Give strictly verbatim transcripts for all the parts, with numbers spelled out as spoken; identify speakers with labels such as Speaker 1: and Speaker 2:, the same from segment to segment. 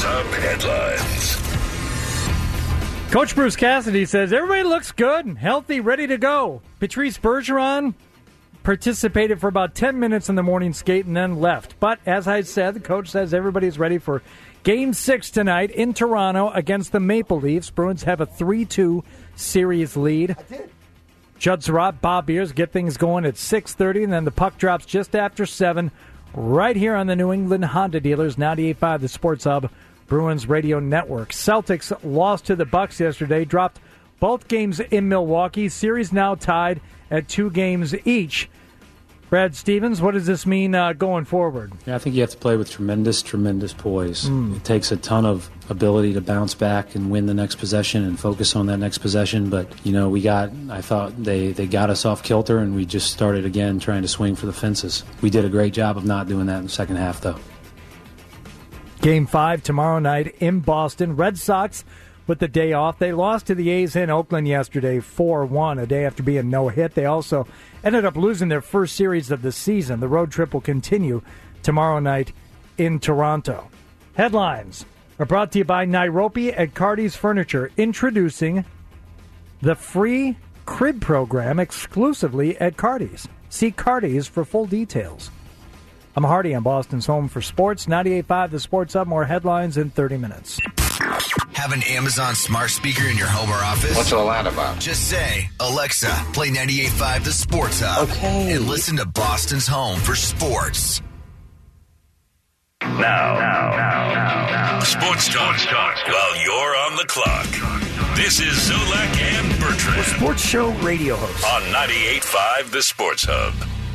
Speaker 1: Hub headlines.
Speaker 2: Coach Bruce Cassidy says everybody looks good, healthy, ready to go. Patrice Bergeron participated for about ten minutes in the morning skate and then left. But as I said, the coach says everybody's ready for Game six tonight in Toronto against the Maple Leafs. Bruins have a three two series lead.
Speaker 3: I did.
Speaker 2: Judd Surratt, Bob Beers get things going at six thirty, and then the puck drops just after seven right here on the New England Honda Dealers, ninety-eight point five, the Sports Hub, Bruins Radio Network. Celtics lost to the Bucks yesterday, dropped both games in Milwaukee. Series now tied at two games each. Brad Stevens, what does this mean uh, going forward?
Speaker 4: Yeah, I think you have to play with tremendous, tremendous poise.
Speaker 2: Mm.
Speaker 4: It takes a ton of ability to bounce back and win the next possession and focus on that next possession. But, you know, we got, I thought they, they got us off kilter, and we just started again trying to swing for the fences. We did a great job of not doing that in the second half, though.
Speaker 2: Game five tomorrow night in Boston. Red Sox with the day off. They lost to the A's in Oakland yesterday, four one, a day after being no-hit. They also ended up losing their first series of the season. The road trip will continue tomorrow night in Toronto. Headlines are brought to you by Nairobi at Cardi's Furniture, introducing the free crib program exclusively at Cardi's. See Cardi's for full details. I'm Hardy on Boston's Home for Sports, ninety-eight point five The Sports Hub. More headlines in thirty minutes.
Speaker 5: Have an Amazon smart speaker in your home or office?
Speaker 6: What's all that about?
Speaker 5: Just say, Alexa, play ninety-eight point five The Sports Hub.
Speaker 6: Okay.
Speaker 5: And listen to Boston's Home for Sports.
Speaker 1: Now, now, now, now, now. Sports talk, talk while you're on the clock. This is Zolak and Bertrand.
Speaker 3: Sports show radio host.
Speaker 1: On ninety-eight point five The Sports Hub.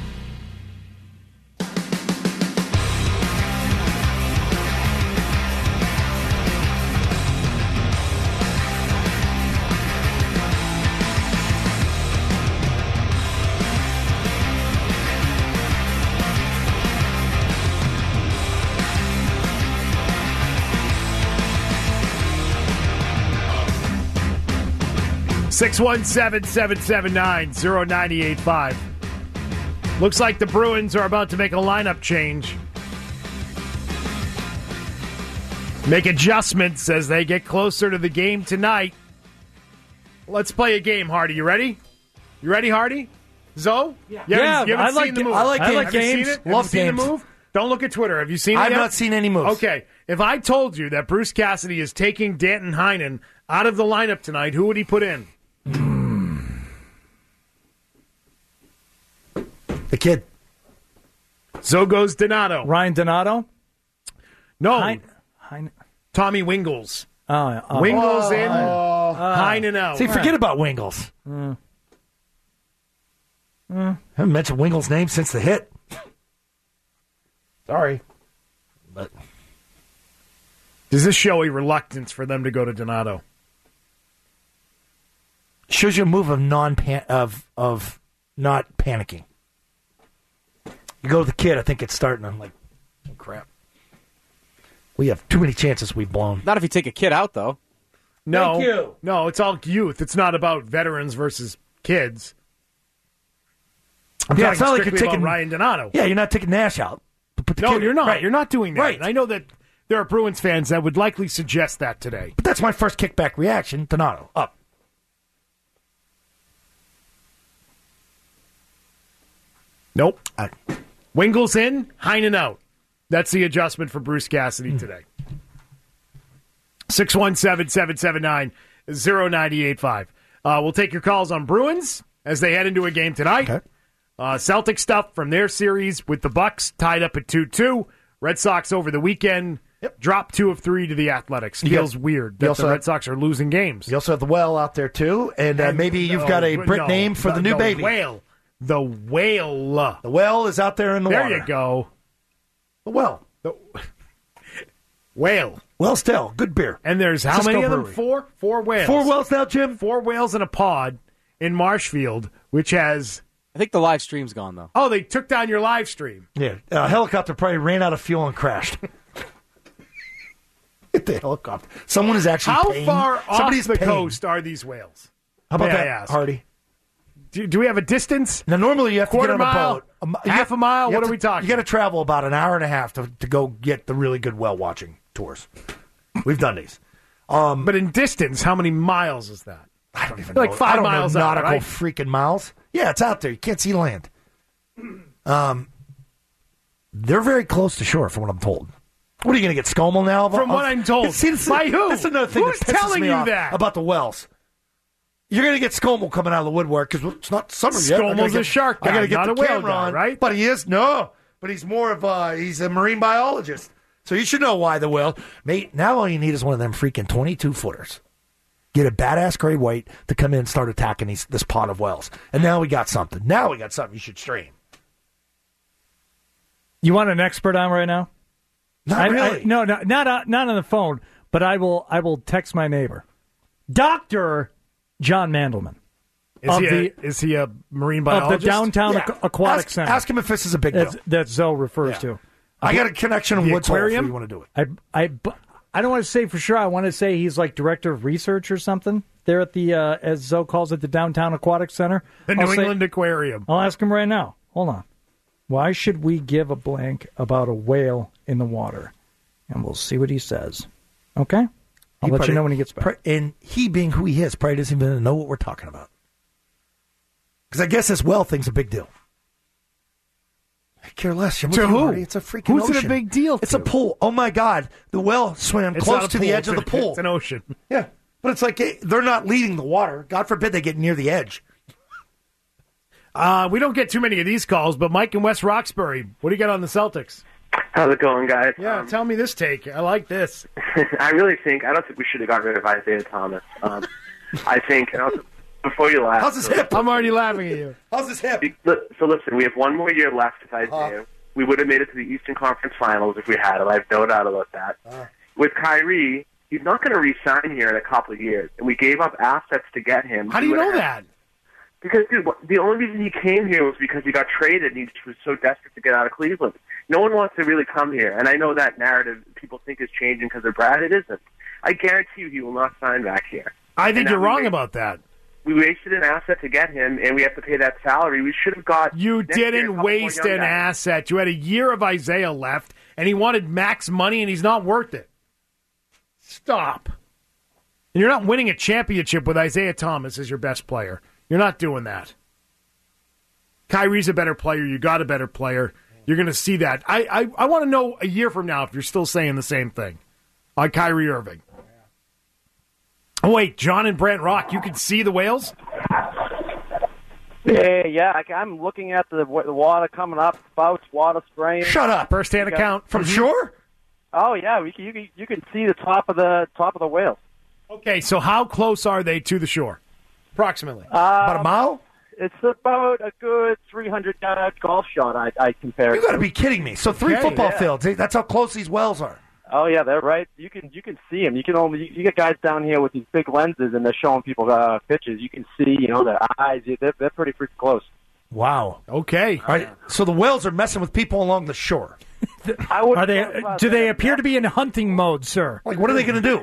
Speaker 7: six one seven, seven seven nine, zero nine eight five. Looks like the Bruins are about to make a lineup change. Make adjustments as they get closer to the game tonight. Let's play a game, Hardy. You ready? You ready, Hardy? Zoe?
Speaker 2: Yeah,
Speaker 7: you haven't, you haven't
Speaker 2: I,
Speaker 7: seen
Speaker 2: like,
Speaker 7: the move.
Speaker 2: I like
Speaker 7: Have
Speaker 2: games.
Speaker 7: you seen it? Have
Speaker 3: Love
Speaker 7: you seen
Speaker 3: games.
Speaker 7: the move? Don't look at Twitter. Have you seen it
Speaker 3: I've
Speaker 7: yet?
Speaker 3: not seen any moves.
Speaker 7: Okay. If I told you that Bruce Cassidy is taking Danton Heinen out of the lineup tonight, who would he put in?
Speaker 3: The kid.
Speaker 7: So goes Donato.
Speaker 2: Ryan Donato?
Speaker 7: No.
Speaker 2: Hein- Hein-
Speaker 7: Tommy Wingles.
Speaker 2: oh, uh,
Speaker 7: Wingles
Speaker 3: Oh.
Speaker 7: in,
Speaker 3: Uh,
Speaker 7: Heinen out.
Speaker 3: See, forget about Wingles.
Speaker 2: Mm.
Speaker 3: Mm. Haven't mentioned Wingles' name since the hit. Sorry. But
Speaker 7: Does this show a reluctance for them to go to Donato?
Speaker 3: shows you a move of non of of not panicking. You go to the kid, I think it's starting. I'm like, oh, crap. We have too many chances we've blown.
Speaker 8: Not if you take a kid out, though.
Speaker 7: No.
Speaker 3: Thank you.
Speaker 7: No, it's all youth. It's not about veterans versus kids. I'm
Speaker 3: Yeah,
Speaker 7: talking
Speaker 3: it's not like
Speaker 7: strictly
Speaker 3: you're taking
Speaker 7: about Ryan Donato.
Speaker 3: Yeah, you're not taking Nash out. But put the
Speaker 7: No,
Speaker 3: kid,
Speaker 7: you're not.
Speaker 3: Right.
Speaker 7: You're not doing that.
Speaker 3: Right.
Speaker 7: And I know that there are Bruins fans that would likely suggest that today.
Speaker 3: But that's my first kickback reaction. Donato, up.
Speaker 7: Nope.
Speaker 3: I,
Speaker 7: Wingles in, Heinen out. That's the adjustment for Bruce Cassidy
Speaker 3: Hmm.
Speaker 7: today. six one seven, seven seven nine, zero nine eight five. Uh, we'll take your calls on Bruins as they head into a game tonight.
Speaker 3: Okay.
Speaker 7: Uh, Celtic stuff from their series with the Bucks tied up at two two. Red Sox over the weekend
Speaker 3: Yep.
Speaker 7: dropped two of three to the Athletics.
Speaker 3: You
Speaker 7: Feels
Speaker 3: got-
Speaker 7: weird
Speaker 3: you
Speaker 7: that
Speaker 3: also
Speaker 7: the
Speaker 3: have-
Speaker 7: Red Sox are losing games.
Speaker 3: you also have the Well out there, too. And, uh,
Speaker 7: And
Speaker 3: maybe you've
Speaker 7: no,
Speaker 3: got a Brit
Speaker 7: no,
Speaker 3: name for the, new
Speaker 7: the
Speaker 3: baby.
Speaker 7: Whale. The Whale.
Speaker 3: The Well is out there in the
Speaker 7: There
Speaker 3: water.
Speaker 7: you go.
Speaker 3: The Well.
Speaker 7: The Whale.
Speaker 3: Well, still, good beer.
Speaker 7: And there's how
Speaker 3: Cisco
Speaker 7: many of them?
Speaker 3: Brewery.
Speaker 7: Four? Four whales.
Speaker 3: Four Wells now, Jim?
Speaker 7: Four whales in a pod in Marshfield, which has...
Speaker 8: I think the live stream's gone, though.
Speaker 7: Oh, they took down your live stream.
Speaker 3: Yeah. A helicopter probably ran out of fuel and crashed. Hit the helicopter. Someone is actually
Speaker 7: How
Speaker 3: paying.
Speaker 7: far off
Speaker 3: Somebody's
Speaker 7: the
Speaker 3: paying.
Speaker 7: coast are these whales?
Speaker 3: How about
Speaker 7: May I
Speaker 3: that,
Speaker 7: ask?
Speaker 3: Hardy?
Speaker 7: Do, do we have a distance?
Speaker 3: Now, normally you have
Speaker 7: Quarter
Speaker 3: to get on
Speaker 7: mile?
Speaker 3: a boat. A, mi- you
Speaker 7: Half
Speaker 3: have-
Speaker 7: a mile?
Speaker 3: you
Speaker 7: What
Speaker 3: have
Speaker 7: are we
Speaker 3: to-
Speaker 7: talking?
Speaker 3: You got to travel about an hour and a half to, to go get the really good whale watching tours. We've done these. Um,
Speaker 7: but in distance, how many miles is that?
Speaker 3: I don't even
Speaker 7: like
Speaker 3: know.
Speaker 7: five
Speaker 3: I don't
Speaker 7: miles
Speaker 3: know
Speaker 7: out,
Speaker 3: nautical
Speaker 7: right?
Speaker 3: freaking miles. Yeah, it's out there. You can't see land. Um, they're very close to shore, from what I'm told. What are you going to get, ScoMo now?
Speaker 7: From what I'm told.
Speaker 3: See, this,
Speaker 7: By who?
Speaker 3: That's another thing
Speaker 7: Who's
Speaker 3: that pisses
Speaker 7: telling
Speaker 3: me
Speaker 7: you
Speaker 3: off
Speaker 7: that?
Speaker 3: about the wells. You're going to get ScoMo coming out of the woodwork because it's not summer yet. I gotta
Speaker 7: ScoMo's a
Speaker 3: get-
Speaker 7: shark
Speaker 3: I got
Speaker 7: guy,
Speaker 3: to get
Speaker 7: not
Speaker 3: the
Speaker 7: a whale
Speaker 3: camera
Speaker 7: guy,
Speaker 3: on,
Speaker 7: right?
Speaker 3: But he is no. But he's more of a he's a marine biologist, so you should know why the whale. Mate, now all you need is one of them freaking twenty-two footers. Get a badass gray white to come in and start attacking these, this pot of whales, and now we got something. Now we got something you should stream.
Speaker 2: You want an expert on right now?
Speaker 3: Not
Speaker 2: I,
Speaker 3: really.
Speaker 2: I, no, no, not uh, not on the phone. But I will. I will text my neighbor, Doctor John Mandelman.
Speaker 7: Is he,
Speaker 2: the,
Speaker 7: a, is he a marine
Speaker 2: of
Speaker 7: biologist?
Speaker 2: the downtown
Speaker 3: Yeah.
Speaker 2: aqu- aquatic
Speaker 3: ask,
Speaker 2: center?
Speaker 3: Ask him if this is a big
Speaker 2: That's,
Speaker 3: deal.
Speaker 2: that Zoe refers
Speaker 3: Yeah.
Speaker 2: to.
Speaker 3: I got a connection in
Speaker 7: The
Speaker 3: Woods Hole if
Speaker 7: aquarium?
Speaker 3: you want to do it.
Speaker 2: I, I, bu- I don't want to say for sure. I want to say he's like director of research or something there at the, uh, as Zoe calls it, the downtown aquatic center.
Speaker 7: The
Speaker 2: I'll
Speaker 7: New
Speaker 2: say-
Speaker 7: England Aquarium.
Speaker 2: I'll ask him right now. Hold on. Why should we give a blank about a whale in the water? And we'll see what he says. Okay? I'll
Speaker 3: He
Speaker 2: let
Speaker 3: probably-
Speaker 2: you know when he gets back.
Speaker 3: pro- And he, being who he is, probably doesn't even know what we're talking about. Because I guess this well thing's a big deal. I care less. You're
Speaker 7: To
Speaker 3: with
Speaker 7: who?
Speaker 3: you, Marty. It's a freaking
Speaker 7: Who's it a
Speaker 3: ocean.
Speaker 7: big deal
Speaker 3: It's a
Speaker 7: to?
Speaker 3: pool. Oh, my God. The well swam
Speaker 7: It's
Speaker 3: close
Speaker 7: not a
Speaker 3: to the
Speaker 7: pool,
Speaker 3: edge of
Speaker 7: it's
Speaker 3: the
Speaker 7: a-
Speaker 3: pool.
Speaker 7: It's an ocean.
Speaker 3: Yeah. But it's like eh, they're not leading the water. God forbid they get near the edge.
Speaker 7: Uh, we don't get too many of these calls, but Mike in West Roxbury, what do you got on the Celtics?
Speaker 6: How's it going, guys?
Speaker 7: Yeah,
Speaker 6: Um,
Speaker 7: tell me this take. I like this.
Speaker 6: I really think, I don't think we should have got rid of Isaiah Thomas. Um, I think, and also, before you laugh.
Speaker 3: How's his
Speaker 6: so,
Speaker 3: hip?
Speaker 7: I'm already laughing at you.
Speaker 3: How's his hip?
Speaker 6: li- So listen, we have one more year left with Isaiah.
Speaker 3: Uh.
Speaker 6: We would have made it to the Eastern Conference Finals if we had it. I have no doubt about that.
Speaker 3: Uh.
Speaker 6: With Kyrie, he's not going to re-sign here in a couple of years, and we gave up assets to get him.
Speaker 7: How do
Speaker 6: We
Speaker 7: you
Speaker 6: would
Speaker 7: know
Speaker 6: have-
Speaker 7: that?
Speaker 6: Because, dude, what- the only reason he came here was because he got traded and he just was so desperate to get out of Cleveland. No one wants to really come here, and I know that narrative people think is changing because of Brad. It isn't. I guarantee you he will not sign back here.
Speaker 7: I think
Speaker 6: And
Speaker 7: you're
Speaker 6: now we
Speaker 7: wrong
Speaker 6: wait-
Speaker 7: about that.
Speaker 6: We wasted an asset to get him, and we have to pay that salary. We should have got.
Speaker 7: You
Speaker 6: next year a
Speaker 7: didn't
Speaker 6: couple more
Speaker 7: waste
Speaker 6: young
Speaker 7: an
Speaker 6: guys.
Speaker 7: asset. You had a year of Isaiah left, and he wanted max money, and he's not worth it. Stop. And you're not winning a championship with Isaiah Thomas as your best player. You're not doing that. Kyrie's a better player. You got a better player. You're going to see that. I, I, I want to know a year from now if you're still saying the same thing on Kyrie Irving. Oh, wait, John and Brant Rock, you can see the whales?
Speaker 9: Yeah, yeah. I, I'm looking at the, the water coming up, spouts, water spraying.
Speaker 3: Shut up.
Speaker 7: First-hand
Speaker 9: Okay.
Speaker 7: account.
Speaker 3: From shore?
Speaker 9: Oh yeah, we can, you can you can see the top of the top of the whale.
Speaker 7: Okay, so how close are they to the shore? Approximately.
Speaker 3: About a mile?
Speaker 9: It's about a good three hundred yard golf shot. I I compare.
Speaker 3: You
Speaker 9: it
Speaker 3: got to
Speaker 9: to.
Speaker 3: be kidding me. So three
Speaker 7: Okay,
Speaker 3: football
Speaker 9: yeah.
Speaker 3: fields. eh, That's how close these wells are.
Speaker 9: Oh yeah, they're right. You can you can see them. You can only you get guys down here with these big lenses, and they're showing people uh, pictures. You can see, you know, their eyes. They're they're pretty freaking close.
Speaker 3: Wow.
Speaker 7: Okay.
Speaker 3: All right. So the whales are messing with people along the shore.
Speaker 9: I would.
Speaker 2: Are they? Do they appear to be in hunting mode, sir?
Speaker 3: Like, what are they going to do?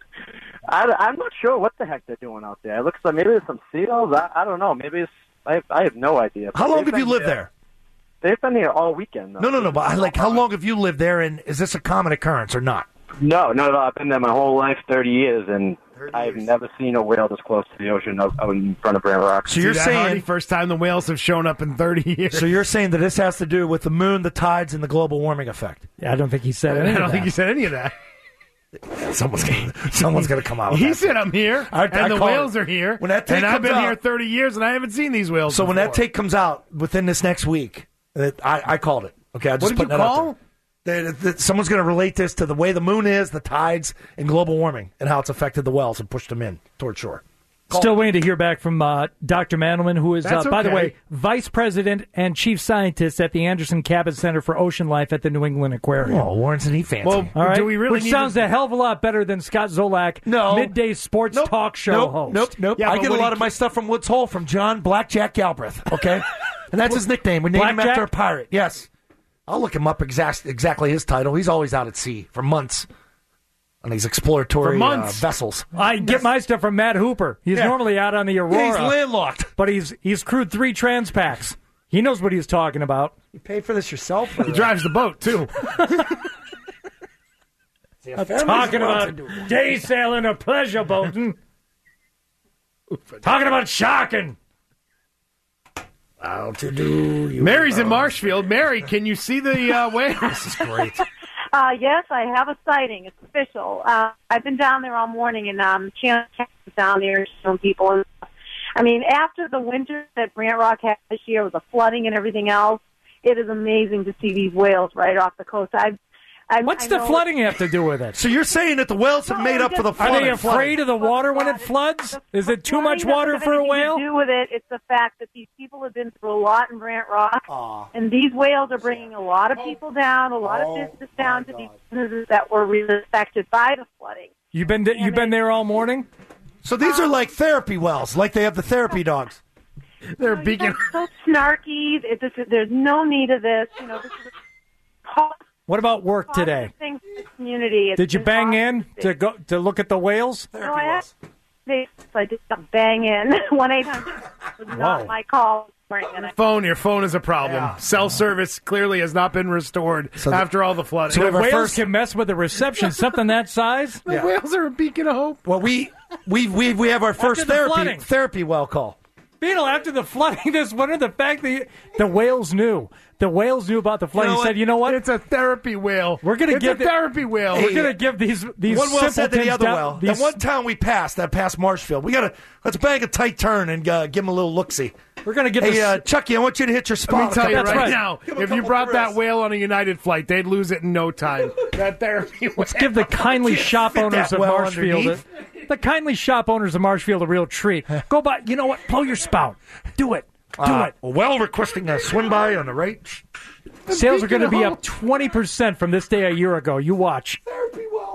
Speaker 9: I, I'm not sure what the heck they're doing out there. It looks like maybe there's some seals. I, I don't know. Maybe it's. I I have no idea.
Speaker 3: How long
Speaker 9: They've
Speaker 3: have you
Speaker 9: been
Speaker 3: lived
Speaker 9: here-
Speaker 3: there?
Speaker 9: They've been here all weekend. Though.
Speaker 3: No, no, no. But I- like, how long have you lived there, and is this a common occurrence or not?
Speaker 9: No, no, no. I've been there my whole life, thirty years, and I've never seen a whale this close to the ocean out, out in front of Brant Rock.
Speaker 3: So you're
Speaker 7: See that,
Speaker 3: saying
Speaker 7: Hardy? First time the whales have shown up in thirty years.
Speaker 3: So you're saying that this has to do with the moon, the tides, and the global warming effect?
Speaker 2: Yeah, I don't think he said
Speaker 7: I
Speaker 2: anything.
Speaker 7: don't think he said any of that.
Speaker 3: Someone's gonna, someone's going to come out. With
Speaker 7: He
Speaker 3: that.
Speaker 7: said I'm here,
Speaker 3: I-
Speaker 7: and
Speaker 3: I
Speaker 7: the
Speaker 3: call
Speaker 7: whales
Speaker 3: it.
Speaker 7: are here,
Speaker 3: When that tape
Speaker 7: and I've
Speaker 3: comes
Speaker 7: been
Speaker 3: out-
Speaker 7: here thirty years, and I haven't seen these whales.
Speaker 3: So when that
Speaker 7: before.
Speaker 3: tape comes out within this next week, that I, I called it. Okay, I just
Speaker 7: What did
Speaker 3: put
Speaker 7: you
Speaker 3: that out
Speaker 7: call?
Speaker 3: there. That, that someone's going to relate this to the way the moon is, the tides, and global warming, and how it's affected the wells and pushed them in toward shore.
Speaker 2: Still waiting to hear back from uh, Doctor Mandelman, who is, uh,
Speaker 7: That's
Speaker 2: by the
Speaker 7: okay.
Speaker 2: way, Vice President and Chief Scientist at the Anderson Cabot Center for Ocean Life at the New England Aquarium.
Speaker 3: Oh, Warren's and he fancy.
Speaker 7: Well,
Speaker 2: All right?
Speaker 7: do we really
Speaker 2: Which
Speaker 7: need
Speaker 2: sounds
Speaker 7: to-
Speaker 2: a hell of a lot better than Scott Zolak,
Speaker 3: No.
Speaker 2: midday sports
Speaker 3: Nope.
Speaker 2: talk show
Speaker 3: nope.
Speaker 2: host.
Speaker 3: Nope, nope.
Speaker 7: Yeah,
Speaker 3: I
Speaker 7: but
Speaker 3: get a
Speaker 7: when
Speaker 3: lot
Speaker 7: he
Speaker 3: of my stuff from Woods Hole from John Blackjack Galbraith, okay? And that's his nickname. We named him
Speaker 2: Blackjack?
Speaker 3: after a pirate, yes. I'll look him up exact, exactly his title. He's always out at sea for months on these exploratory
Speaker 7: For months.
Speaker 3: Uh, vessels.
Speaker 2: I get my stuff from Matt Hooper. He's
Speaker 3: Yeah.
Speaker 2: normally out on the Aurora,
Speaker 3: Yeah, he's landlocked.
Speaker 2: but he's he's crewed three Transpacks. He knows what he's talking about.
Speaker 3: You pay for this yourself? Or
Speaker 7: He drives the boat too.
Speaker 2: I'm talking about day sailing or pleasure boating. Talking about sharking.
Speaker 3: How to do? You
Speaker 7: Mary's in Marshfield. Mary, can you see the uh, whale?
Speaker 3: This is great.
Speaker 10: Uh, yes, I have a sighting. It's official. Uh, I've been down there all morning, and um, Channel ten is down there showing people. And I mean, after the winter that Brant Rock had this year with the flooding and everything else, it is amazing to see these whales right off the coast. I've I,
Speaker 2: What's
Speaker 10: I
Speaker 2: the
Speaker 10: know
Speaker 2: flooding have to do with it?
Speaker 3: So you're saying that the whales have
Speaker 10: No,
Speaker 3: made up
Speaker 10: just-
Speaker 3: for the
Speaker 2: Are
Speaker 3: flooding?
Speaker 2: they afraid of the water when it floods? Is it too much water for a whale?
Speaker 10: To do with it, it's the fact that these people have been through a lot in Brant Rock,
Speaker 3: Aw.
Speaker 10: and these whales are bringing a lot of people down, a lot
Speaker 3: Oh,
Speaker 10: of business down to these businesses that were really affected by the flooding.
Speaker 2: You've been you've been there all morning?
Speaker 3: So these are like therapy wells, like they have the therapy dogs.
Speaker 7: They're
Speaker 10: You
Speaker 7: beacon.
Speaker 10: guys are so snarky. It, this is, there's no need of this. You know, this is a
Speaker 2: What about work today?
Speaker 10: thing for the community. It's
Speaker 2: Did you
Speaker 10: been
Speaker 2: bang in
Speaker 10: positive.
Speaker 2: to go to look at the whales?
Speaker 10: No, I actually, I did not bang in. one eight hundred was
Speaker 2: Whoa.
Speaker 10: not my call. And I,
Speaker 7: Phone, your phone is a problem.
Speaker 3: Yeah.
Speaker 7: Cell service clearly has not been restored
Speaker 3: the-
Speaker 7: after all the flooding.
Speaker 3: So we have our
Speaker 2: Whales
Speaker 3: first-
Speaker 2: can mess with the reception, something that size.
Speaker 7: the
Speaker 3: Yeah.
Speaker 7: whales are a beacon of hope.
Speaker 3: Well, we we we we have our first
Speaker 2: the
Speaker 3: therapy
Speaker 2: flooding.
Speaker 3: therapy well call.
Speaker 2: Beetle, after the flooding this winter, the fact that the whales knew, the whales knew about the flooding,
Speaker 3: You know
Speaker 2: said,
Speaker 3: what?
Speaker 2: "You know what?
Speaker 7: It's a therapy whale.
Speaker 2: We're gonna
Speaker 7: it's
Speaker 2: give
Speaker 7: a
Speaker 2: the-
Speaker 7: therapy whale.
Speaker 2: We're gonna give these these
Speaker 3: One well said to the
Speaker 2: simpletons
Speaker 3: other
Speaker 2: down-
Speaker 3: well.
Speaker 2: these-
Speaker 3: That one town we passed, that past Marshfield, we gotta let's bang a tight turn and uh, give them a little look see.
Speaker 2: We're gonna give
Speaker 3: Hey,
Speaker 2: this.
Speaker 3: uh, Chucky, I want you to hit your spot.
Speaker 7: Let me tell you
Speaker 3: a
Speaker 7: right,
Speaker 3: couple times.
Speaker 7: now,
Speaker 3: Give 'em a
Speaker 7: if you
Speaker 3: couple
Speaker 7: brought that
Speaker 3: thrusts.
Speaker 7: whale on a United flight, they'd lose it in no time. That therapy whale.
Speaker 2: Let's give the kindly shop
Speaker 3: fit
Speaker 2: owners
Speaker 3: that
Speaker 2: of
Speaker 3: well
Speaker 2: Marshfield,
Speaker 3: underneath.
Speaker 2: a, the kindly shop owners of Marshfield, a real treat. Go by. You know what? Blow your spout. Do it. Do
Speaker 3: Uh,
Speaker 2: it.
Speaker 3: well requesting a swim by on the right.
Speaker 2: Sales are going to be
Speaker 7: beacon
Speaker 2: up twenty percent from this day a year ago. You watch.
Speaker 3: Therapy well.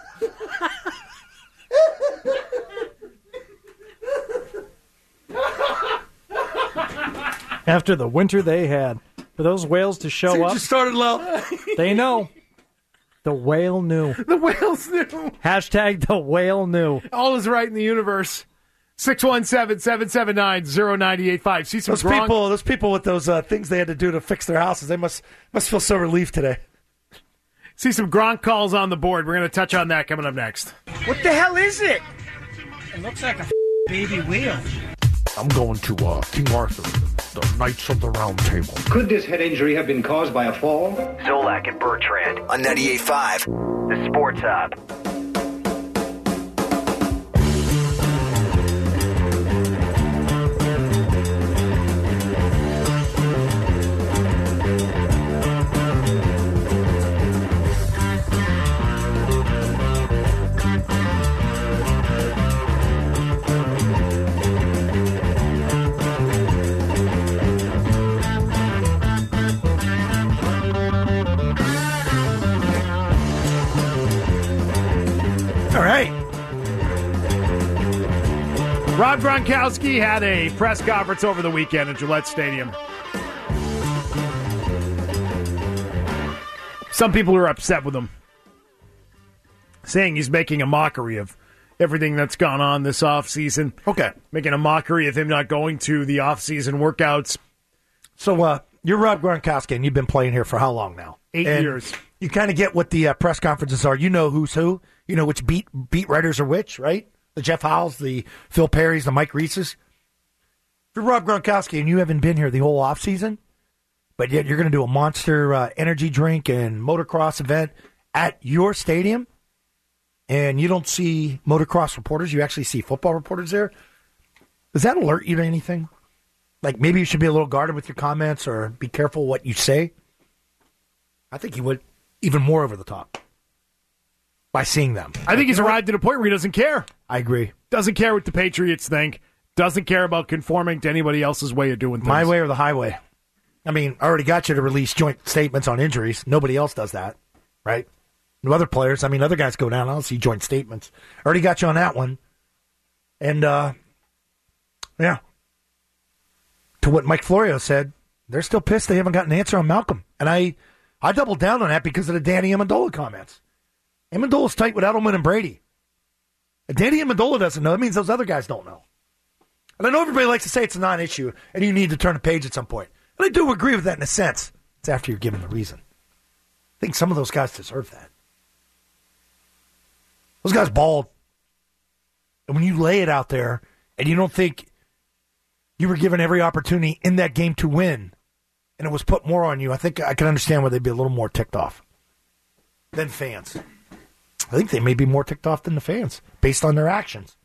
Speaker 2: After the winter they had, for those whales to show
Speaker 3: See,
Speaker 2: up,
Speaker 3: just started low.
Speaker 2: they know. The whale knew.
Speaker 7: The whales knew.
Speaker 2: Hashtag the whale knew.
Speaker 7: All is right in the universe. six one seven, seven seven nine, zero nine eight five. See some
Speaker 3: Those
Speaker 7: Gronk-
Speaker 3: people, those people with those uh, things they had to do to fix their houses, they must must feel so relieved today.
Speaker 7: See some Gronk calls on the board. We're going to touch on that coming up next.
Speaker 11: What the hell is it? It looks like a baby whale.
Speaker 12: I'm going to uh, King Arthur, the Knights of the Round Table.
Speaker 13: Could this head injury have been caused by a fall?
Speaker 5: Zolak and Bertrand on ninety-eight point five. The Sports Hub.
Speaker 3: All right.
Speaker 7: Rob Gronkowski had a press conference over the weekend at Gillette Stadium. Some people are upset with him, saying he's making a mockery of everything that's gone on this offseason.
Speaker 3: Okay.
Speaker 7: Making a mockery of him not going to the offseason workouts.
Speaker 3: So uh, you're Rob Gronkowski, and you've been playing here for how long now?
Speaker 7: Eight
Speaker 3: And
Speaker 7: years.
Speaker 3: You kind of get what the uh, press conferences are. You know who's who. You know which beat beat writers are which, right? The Jeff Howells, the Phil Perrys, the Mike Reeses. If you're Rob Gronkowski and you haven't been here the whole offseason, but yet you're going to do a monster uh, energy drink and motocross event at your stadium, and you don't see motocross reporters, you actually see football reporters there, does that alert you to anything? Like maybe you should be a little guarded with your comments or be careful what you say? I think he would even more over the top by seeing them.
Speaker 7: I think he's arrived at a point where he doesn't care.
Speaker 3: I agree.
Speaker 7: Doesn't care what the Patriots think. Doesn't care about conforming to anybody else's way of doing things.
Speaker 3: My way or the highway. I mean, I already got you to release joint statements on injuries. Nobody else does that, right? No other players. I mean, other guys go down. I don't see joint statements. Already got you on that one. And, uh, yeah. To what Mike Florio said, they're still pissed they haven't got an answer on Malcolm. And I, I doubled down on that because of the Danny Amendola comments. Amendola's tight with Edelman and Brady. And Danny Amendola doesn't know. That means those other guys don't know. And I know everybody likes to say it's a non-issue and you need to turn a page at some point. And I do agree with that in a sense. It's after you're given the reason. I think some of those guys deserve that. Those guys balled. And when you lay it out there and you don't think you were given every opportunity in that game to win, and it was put more on you, I think I can understand why they'd be a little more ticked off than fans. I think they may be more ticked off than the fans based on their actions.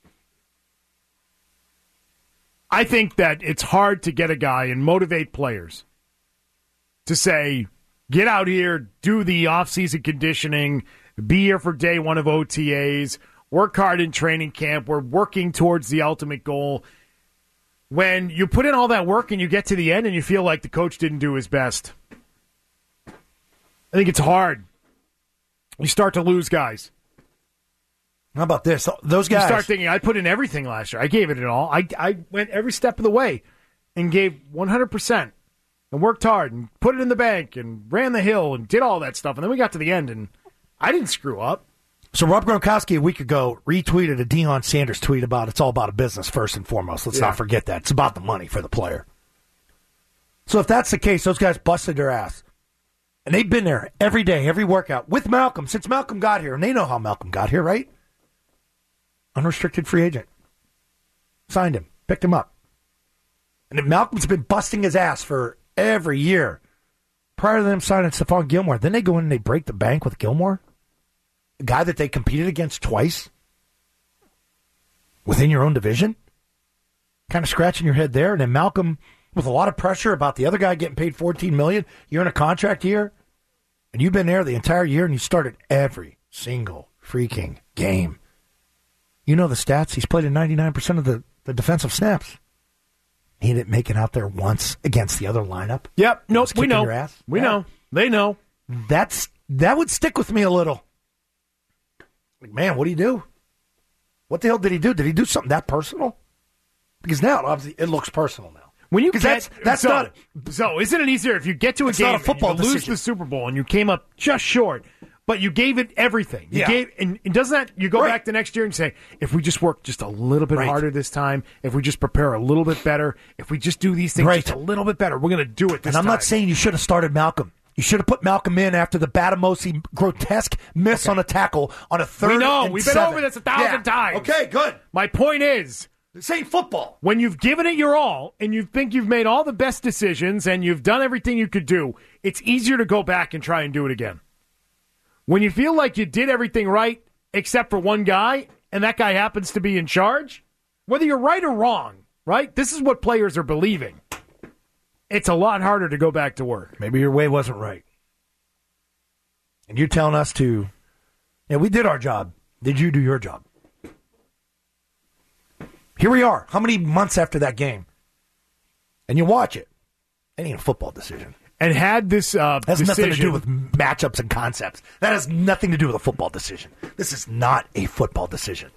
Speaker 7: I think that it's hard to get a guy and motivate players to say, get out here, do the off-season conditioning, be here for day one of O T As, work hard in training camp. We're working towards the ultimate goal. When you put in all that work and you get to the end and you feel like the coach didn't do his best, I think it's hard. You start to lose guys.
Speaker 3: How about this? Those guys.
Speaker 7: You start thinking, I put in everything last year. I gave it all. I, I went every step of the way and gave one hundred percent and worked hard and put it in the bank and ran the hill and did all that stuff. And then we got to the end and I didn't screw up.
Speaker 3: So Rob Gronkowski a week ago retweeted a Deion Sanders tweet about it's all about a business first and foremost. Let's
Speaker 7: Yeah.
Speaker 3: not forget that. It's about the money for the player. So if that's the case, those guys busted their ass. And they've been there every day, every workout with Malcolm since Malcolm got here. And they know how Malcolm got here, right? Unrestricted free agent. Signed him. Picked him up. And then Malcolm's been busting his ass for every year. Prior to them signing Stephon Gilmore. Then they go in and they break the bank with Gilmore. A guy that they competed against twice. Within your own division. Kind of scratching your head there. And then Malcolm, with a lot of pressure about the other guy getting paid fourteen million dollars. You're in a contract year. And you've been there the entire year and you started every single freaking game. You know the stats. He's played in ninety-nine percent of the, the defensive snaps. He didn't make it out there once against the other lineup.
Speaker 7: Yep. Nope.
Speaker 3: Was
Speaker 7: We
Speaker 3: kicking
Speaker 7: know.
Speaker 3: your ass.
Speaker 7: We
Speaker 3: Yeah.
Speaker 7: know. They know.
Speaker 3: That's that would stick with me a little. Like, man, what do you do? What the hell did he do? Did he do something that personal? Because now, obviously, it looks personal now.
Speaker 7: When you
Speaker 3: 'Cause
Speaker 7: get,
Speaker 3: that's that's
Speaker 7: so,
Speaker 3: not
Speaker 7: so isn't it easier if you get to a
Speaker 3: It's
Speaker 7: game
Speaker 3: not a football
Speaker 7: and you lose
Speaker 3: decision.
Speaker 7: the Super Bowl and you came up just short, but you gave it everything. You
Speaker 3: Yeah.
Speaker 7: gave, and, and doesn't that you go
Speaker 3: Right.
Speaker 7: back the next year and say, if we just work just a little bit
Speaker 3: Right.
Speaker 7: harder this time, if we just prepare a little bit better, if we just do these things
Speaker 3: Right.
Speaker 7: just a little bit better, we're going to do it this
Speaker 3: And I'm
Speaker 7: time.
Speaker 3: not saying you should have started Malcolm. You should have put Malcolm in after the Batamosi grotesque miss on a tackle on a third
Speaker 7: we know
Speaker 3: and
Speaker 7: we've been
Speaker 3: seven.
Speaker 7: over this a thousand
Speaker 3: Yeah.
Speaker 7: times.
Speaker 3: Okay, good.
Speaker 7: My point is,
Speaker 3: this ain't football.
Speaker 7: when you've given it your all and you think you've made all the best decisions and you've done everything you could do, it's easier to go back and try and do it again. When you feel like you did everything right except for one guy and that guy happens to be in charge, whether you're right or wrong, right? This is what players are believing. It's a lot harder to go back to work.
Speaker 3: Maybe your way wasn't right. And you're telling us to, yeah, we did our job. Did you do your job? Here we are. How many months after that game? And you watch it. It ain't a football decision.
Speaker 7: And had this uh,
Speaker 3: That has
Speaker 7: decision,
Speaker 3: nothing to do with matchups and concepts. That has nothing to do with a football decision. This is not a football decision.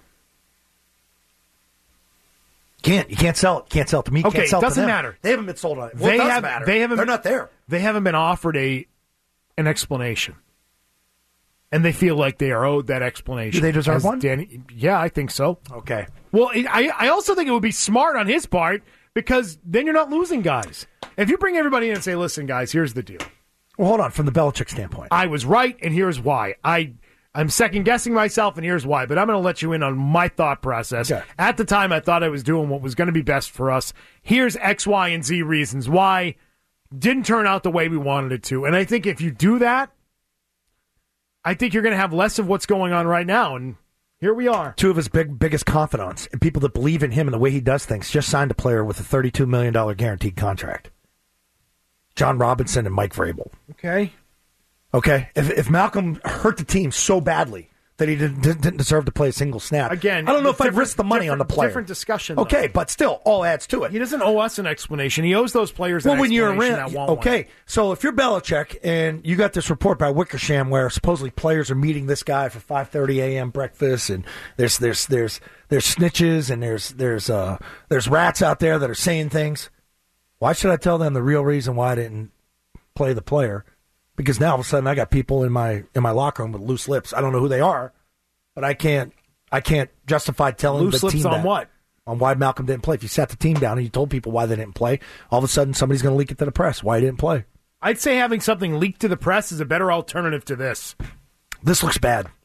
Speaker 3: Can't you can't sell it? Can't sell it to me.
Speaker 7: Okay,
Speaker 3: can't sell
Speaker 7: it
Speaker 3: it to
Speaker 7: doesn't
Speaker 3: them.
Speaker 7: matter.
Speaker 3: They haven't been sold on it. Well,
Speaker 7: they
Speaker 3: it does
Speaker 7: have,
Speaker 3: matter.
Speaker 7: They haven't.
Speaker 3: They're not there.
Speaker 7: They haven't been offered a an explanation, and they feel like they are owed that explanation.
Speaker 3: Do they deserve
Speaker 7: As
Speaker 3: one?
Speaker 7: Danny, yeah, I think so.
Speaker 3: Okay.
Speaker 7: Well, it, I I also think it would be smart on his part because then you're not losing guys. If you bring everybody in and say, "Listen, guys, here's the deal.
Speaker 3: Well, hold on. From the Belichick standpoint,
Speaker 7: I was right, and here's why. I I'm second guessing myself, and here's why. But I'm going to let you in on my thought process.
Speaker 3: Okay.
Speaker 7: At the time, I thought I was doing what was going to be best for us. Here's X, Y, and Z reasons why didn't turn out the way we wanted it to. And I think if you do that, I think you're going to have less of what's going on right now. And here we are.
Speaker 3: two of his big biggest confidants and people that believe in him and the way he does things just signed a player with a thirty-two million dollars guaranteed contract. John Robinson and Mike Vrabel.
Speaker 7: Okay.
Speaker 3: Okay, if if Malcolm hurt the team so badly that he didn't, didn't deserve to play a single snap,
Speaker 7: Again,
Speaker 3: I don't know if I'd
Speaker 7: different-
Speaker 3: risk the money on the
Speaker 7: different-
Speaker 3: player.
Speaker 7: Different discussion. Though.
Speaker 3: Okay, but still, all adds to it.
Speaker 7: He doesn't owe us an explanation. He owes those players an
Speaker 3: Well, when you're
Speaker 7: explanation
Speaker 3: around,
Speaker 7: that want one.
Speaker 3: okay, so if you're Belichick and you got this report by Wickersham where supposedly players are meeting this guy for five thirty a.m. breakfast, and there's there's there's there's snitches and there's there's uh there's rats out there that are saying things. Why should I tell them the real reason why I didn't play the player? Because now all of a sudden I got people in my in my locker room with loose lips. I don't know who they are, but I can't I can't justify telling
Speaker 7: Loose
Speaker 3: the
Speaker 7: lips
Speaker 3: team
Speaker 7: on
Speaker 3: that.
Speaker 7: what?
Speaker 3: On why Malcolm didn't play. If you sat the team down and you told people why they didn't play, all of a sudden somebody's going to leak it to the press why he didn't play.
Speaker 7: I'd say having something leaked to the press is a better alternative to this.
Speaker 3: This looks bad.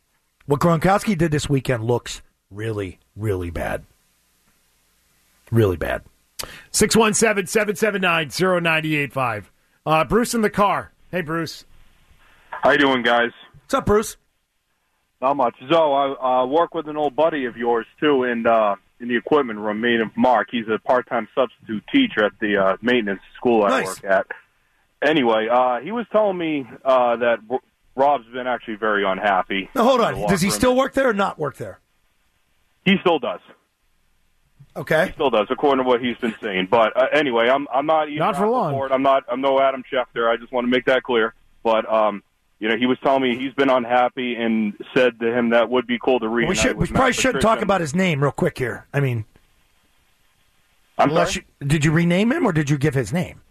Speaker 3: What Gronkowski did this weekend looks really, really bad. Really bad.
Speaker 7: six one seven, seven seven nine, zero nine eight five. Uh, Bruce in the car. Hey, Bruce.
Speaker 14: How you doing, guys?
Speaker 3: What's up, Bruce?
Speaker 14: Not much. So I uh, work with an old buddy of yours, too, in, uh, in the equipment room, me and Mark. He's a part-time substitute teacher at the uh, maintenance school I
Speaker 3: Nice.
Speaker 14: work at. Anyway, uh, he was telling me uh, that Rob's been actually very unhappy.
Speaker 3: Now, hold
Speaker 14: in
Speaker 3: on.
Speaker 14: the locker
Speaker 3: Does he
Speaker 14: room.
Speaker 3: still work there or not work there?
Speaker 14: He still does.
Speaker 3: Okay.
Speaker 14: He still does, according to what he's been saying. But uh, anyway, I'm I'm not even
Speaker 7: Not for
Speaker 14: on the
Speaker 7: long.
Speaker 14: board. I'm not. I'm no Adam Schefter. I just want to make that clear. But um, you know, he was telling me he's been unhappy and said to him that would be cool to reunite
Speaker 3: We, should, we
Speaker 14: with
Speaker 3: probably
Speaker 14: Matt
Speaker 3: shouldn't
Speaker 14: Patricia.
Speaker 3: talk about his name real quick here. I mean,
Speaker 14: I'm
Speaker 3: unless
Speaker 14: sorry?
Speaker 3: you, did you rename him or did you give his name?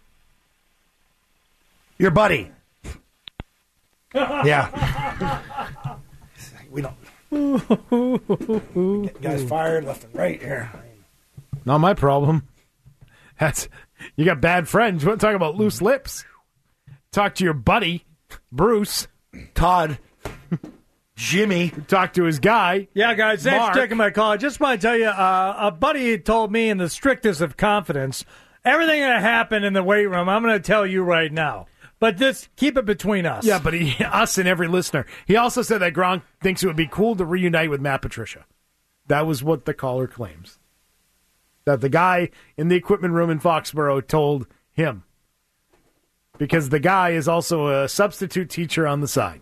Speaker 3: Your buddy. Yeah. We don't. Getting guys fired left and right here.
Speaker 7: Not my problem. That's you got bad friends. You want to talk about loose lips? Talk to your buddy, Bruce.
Speaker 3: Todd. Jimmy.
Speaker 7: Talk to his guy.
Speaker 2: Yeah, guys, thanks
Speaker 7: Mark.
Speaker 2: for taking my call. I just want to tell you, uh, a buddy told me in the strictest of confidence, everything that happened in the weight room, I'm going to tell you right now. But just keep it between us.
Speaker 7: Yeah, but he, us and every listener. He also said that Gronk thinks it would be cool to reunite with Matt Patricia. That was what the caller claims. That the guy in the equipment room in Foxborough told him. Because the guy is also a substitute teacher on the side.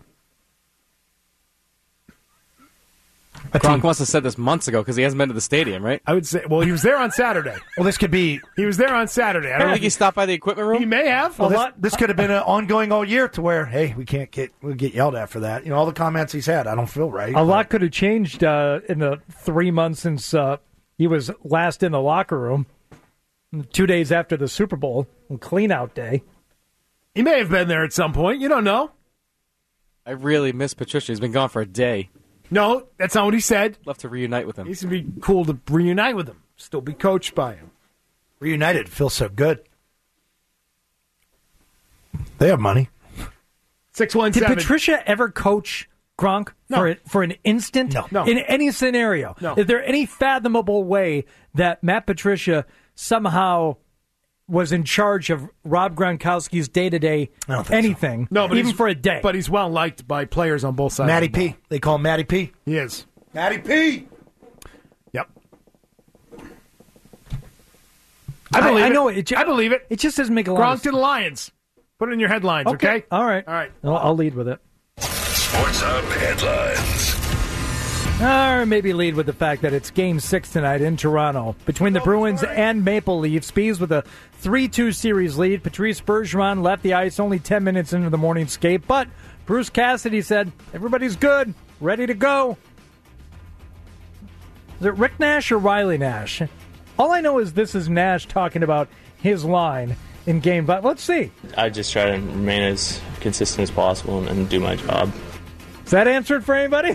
Speaker 8: Gronk must have said this months ago because he hasn't been to the stadium, right?
Speaker 7: I would say, well, he was there on Saturday.
Speaker 3: Well, this could be.
Speaker 7: He was there on Saturday. I
Speaker 8: I
Speaker 7: don't
Speaker 8: don't think
Speaker 7: know
Speaker 8: he stopped by the equipment room.
Speaker 7: He may have.
Speaker 3: Well, this, this could have been an ongoing all year to where, hey, we can't get we get yelled at for that. You know, all the comments he's had, I don't feel right.
Speaker 2: A lot could have changed uh, in the three months since uh, he was last in the locker room, two days after the Super Bowl, clean-out day.
Speaker 7: He may have been there at some point. You don't know.
Speaker 8: I really miss Patricia. He's been gone for a day.
Speaker 7: No, that's not what he said.
Speaker 8: Love to reunite with him.
Speaker 7: He used to be cool to reunite with him. Still be coached by him.
Speaker 3: Reunited feels so good. They have money.
Speaker 7: Six one
Speaker 2: Did
Speaker 7: seven.
Speaker 2: Patricia ever coach Gronk
Speaker 7: No.
Speaker 2: for for an instant?
Speaker 3: No.
Speaker 7: No.
Speaker 2: In any scenario?
Speaker 7: No.
Speaker 2: Is there any fathomable way that Matt Patricia somehow was in charge of Rob Gronkowski's day-to-day
Speaker 3: I don't think
Speaker 2: anything,
Speaker 7: No, but
Speaker 2: even
Speaker 7: he's-
Speaker 2: for a day?
Speaker 7: But he's well liked by players on both sides.
Speaker 3: Matty
Speaker 7: of the ball.
Speaker 3: P. They call him Matty P.
Speaker 7: He is.
Speaker 3: Matty P.
Speaker 7: Yep. I believe
Speaker 2: I
Speaker 7: it.
Speaker 2: know it. ju-
Speaker 7: I believe it.
Speaker 2: It just doesn't make a lot
Speaker 7: Gronk
Speaker 2: of
Speaker 7: to the Lions. Put it in your headlines, okay?
Speaker 2: All right.
Speaker 7: All right.
Speaker 2: I'll, I'll lead with it.
Speaker 1: Sports Hub headlines.
Speaker 2: Or maybe lead with the fact that it's Game six tonight in Toronto between the Bruins and Maple Leafs. Bees with a three two series lead. Patrice Bergeron left the ice only ten minutes into the morning skate, but Bruce Cassidy said, everybody's good, ready to go. Is it Rick Nash or Riley Nash? All I know is this is Nash talking about his line in Game five. Let's see.
Speaker 15: I just try to remain as consistent as possible and, and do my job.
Speaker 2: Is that answered for anybody?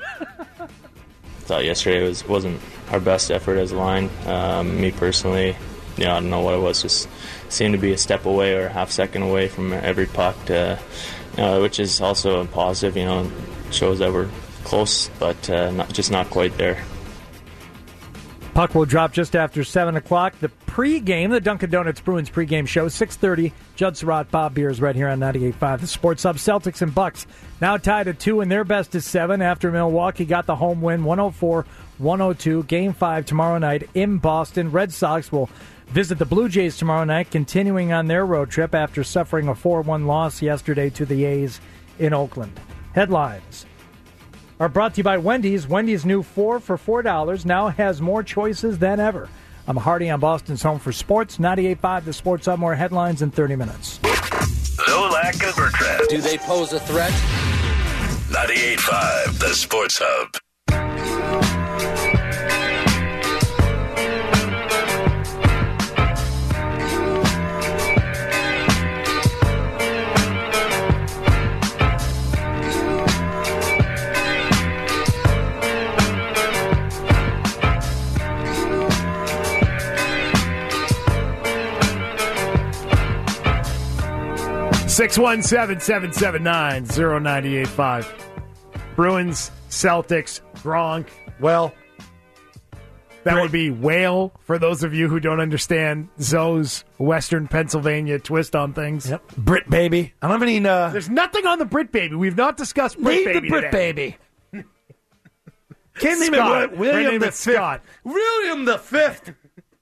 Speaker 15: I thought yesterday was, wasn't our best effort as a line. Um, me personally, you know, I don't know what it was. Just seemed to be a step away or a half second away from every puck, to, you know, which is also a positive. You know, shows that we're close, but uh, not just not quite there.
Speaker 2: Puck will drop just after seven o'clock. The pregame, the Dunkin' Donuts Bruins pregame show, six thirty. Judd Surratt, Bob Beers right here on ninety-eight point five. The Sports Hub. Celtics and Bucks now tied at two, and their best is seven after Milwaukee got the home win, one oh four one oh two. Game five tomorrow night in Boston. Red Sox will visit the Blue Jays tomorrow night, continuing on their road trip after suffering a four one loss yesterday to the A's in Oakland. Headlines are brought to you by Wendy's. Wendy's new four for four dollars now has more choices than ever. I'm Hardy on Boston's Home for Sports. ninety-eight point five, the Sports Hub. More headlines in thirty minutes.
Speaker 1: Zolak and Bertrand.
Speaker 16: Do they pose a threat?
Speaker 1: ninety-eight point five, the Sports Hub.
Speaker 7: six one seven, seven seven nine, zero nine eight five. Bruins Celtics, Gronk.
Speaker 3: Well,
Speaker 7: that would be whale for those of you who don't understand Zoe's Western Pennsylvania twist on things.
Speaker 3: Yep. Brit baby. I don't have any. Uh,
Speaker 7: There's nothing on the Brit baby. We've not discussed Brit
Speaker 3: Name
Speaker 7: baby.
Speaker 3: the Brit
Speaker 7: today.
Speaker 3: baby. Can't name
Speaker 7: Scott.
Speaker 3: it.
Speaker 7: Her
Speaker 3: William
Speaker 7: name
Speaker 3: the
Speaker 7: is
Speaker 3: Fifth.
Speaker 7: Scott.
Speaker 3: William the Fifth.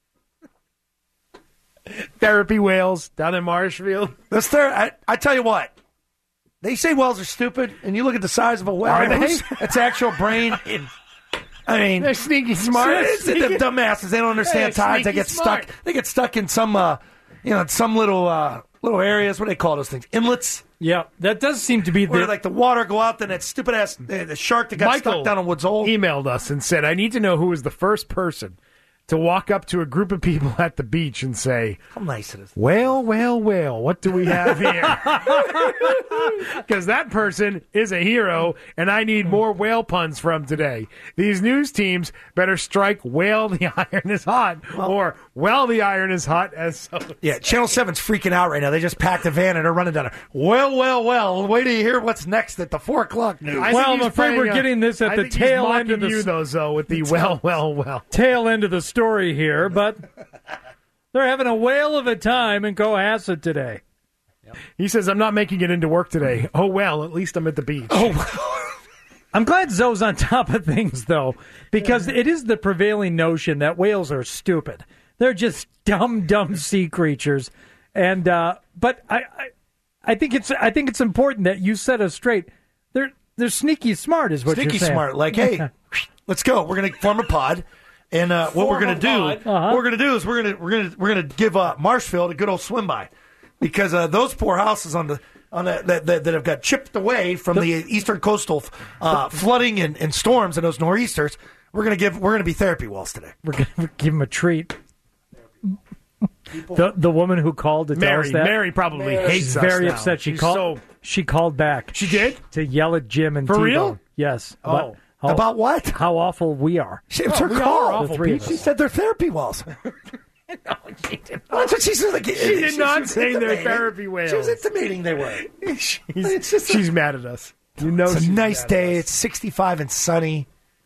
Speaker 7: Therapy whales down in Marshfield.
Speaker 3: That's their. I, I tell you what. They say whales are stupid, and you look at the size of a whale.
Speaker 7: Are they?
Speaker 3: It's actual brain. I mean,
Speaker 7: they're sneaky smart.
Speaker 3: It's, it's the dumbasses. They don't understand
Speaker 7: They're
Speaker 3: tides. They
Speaker 7: sneaky
Speaker 3: get
Speaker 7: smart.
Speaker 3: stuck. They get stuck in some, uh, you know, some little uh, little areas. What do they call those things? Inlets.
Speaker 2: Yeah, that does seem to be
Speaker 3: Where
Speaker 2: the
Speaker 3: like the water go out, then that stupid ass the, the shark that got
Speaker 7: Michael
Speaker 3: stuck down a Woods Hole
Speaker 7: emailed us and said, "I need to know who was the first person to walk up to a group of people at the beach and say,
Speaker 3: how nice it is.
Speaker 7: Whale, whale, whale, what do we have here?" Because that person is a hero, and I need more whale puns from today. These news teams better strike "Whale, the iron is hot," or "Well, the iron is hot." As so.
Speaker 3: Yeah, Channel seven's freaking out right now. They just packed a van and are running down there. Well, well, well. Wait till you hear what's next at the four o'clock news.
Speaker 7: I
Speaker 2: well,
Speaker 7: think
Speaker 2: I'm
Speaker 7: he's
Speaker 2: afraid
Speaker 7: playing,
Speaker 2: we're
Speaker 7: uh,
Speaker 2: getting this at
Speaker 7: I
Speaker 2: the
Speaker 7: think he's
Speaker 2: tail end
Speaker 7: mocking
Speaker 2: of the
Speaker 7: you,
Speaker 2: s-
Speaker 7: though, Zoe, with the well, well, well.
Speaker 2: tail end of the story here, but they're having a whale of a time in Cohasset today.
Speaker 7: He says, "I'm not making it into work today." Oh, well, at least I'm at the beach.
Speaker 3: Oh,
Speaker 2: I'm glad Zoe's on top of things, though, because it is the prevailing notion that whales are stupid. They're just dumb, dumb sea creatures. And uh, but I, I, I think it's I think it's important that you set us straight. They're they're sneaky smart, is what
Speaker 3: Sneaky
Speaker 2: you're saying.
Speaker 3: smart. Like, hey, let's go. We're gonna form a pod, and uh, what we're
Speaker 2: Form
Speaker 3: gonna
Speaker 2: a
Speaker 3: do,
Speaker 2: pod. Uh-huh.
Speaker 3: what we're gonna do is we're gonna we're gonna we're gonna give uh, Marshfield a good old swim by, because uh, those poor houses on the on the, that, that that have got chipped away from the eastern coastal uh, flooding and, and storms and those nor'easters. We're gonna give we're gonna be therapy wells today.
Speaker 2: We're gonna give them a treat. The the woman who called to tell
Speaker 7: Mary,
Speaker 2: us that
Speaker 7: Mary probably
Speaker 2: She's
Speaker 7: hates us
Speaker 2: very
Speaker 7: now.
Speaker 2: upset. She
Speaker 7: She's
Speaker 2: called.
Speaker 7: so-
Speaker 2: She called back.
Speaker 7: She did?
Speaker 2: To yell at Jim and
Speaker 7: For
Speaker 2: T-Bone.
Speaker 7: real?
Speaker 2: Yes.
Speaker 7: Oh.
Speaker 2: About, how,
Speaker 3: About what?
Speaker 2: How awful we are.
Speaker 3: She, it's
Speaker 7: Oh,
Speaker 3: her
Speaker 7: we are
Speaker 3: call.
Speaker 7: awful
Speaker 2: The three of
Speaker 3: She
Speaker 2: us.
Speaker 3: said they're therapy wells.
Speaker 7: No, she did
Speaker 3: Well, that's what she said. Like,
Speaker 7: She did not say they're therapy whales.
Speaker 3: She was intimating they were.
Speaker 7: she's,
Speaker 3: It's just a-
Speaker 7: she's mad at us. You know,
Speaker 3: It's a
Speaker 7: she's
Speaker 3: nice
Speaker 7: mad at
Speaker 3: day.
Speaker 7: us.
Speaker 3: It's sixty-five and sunny.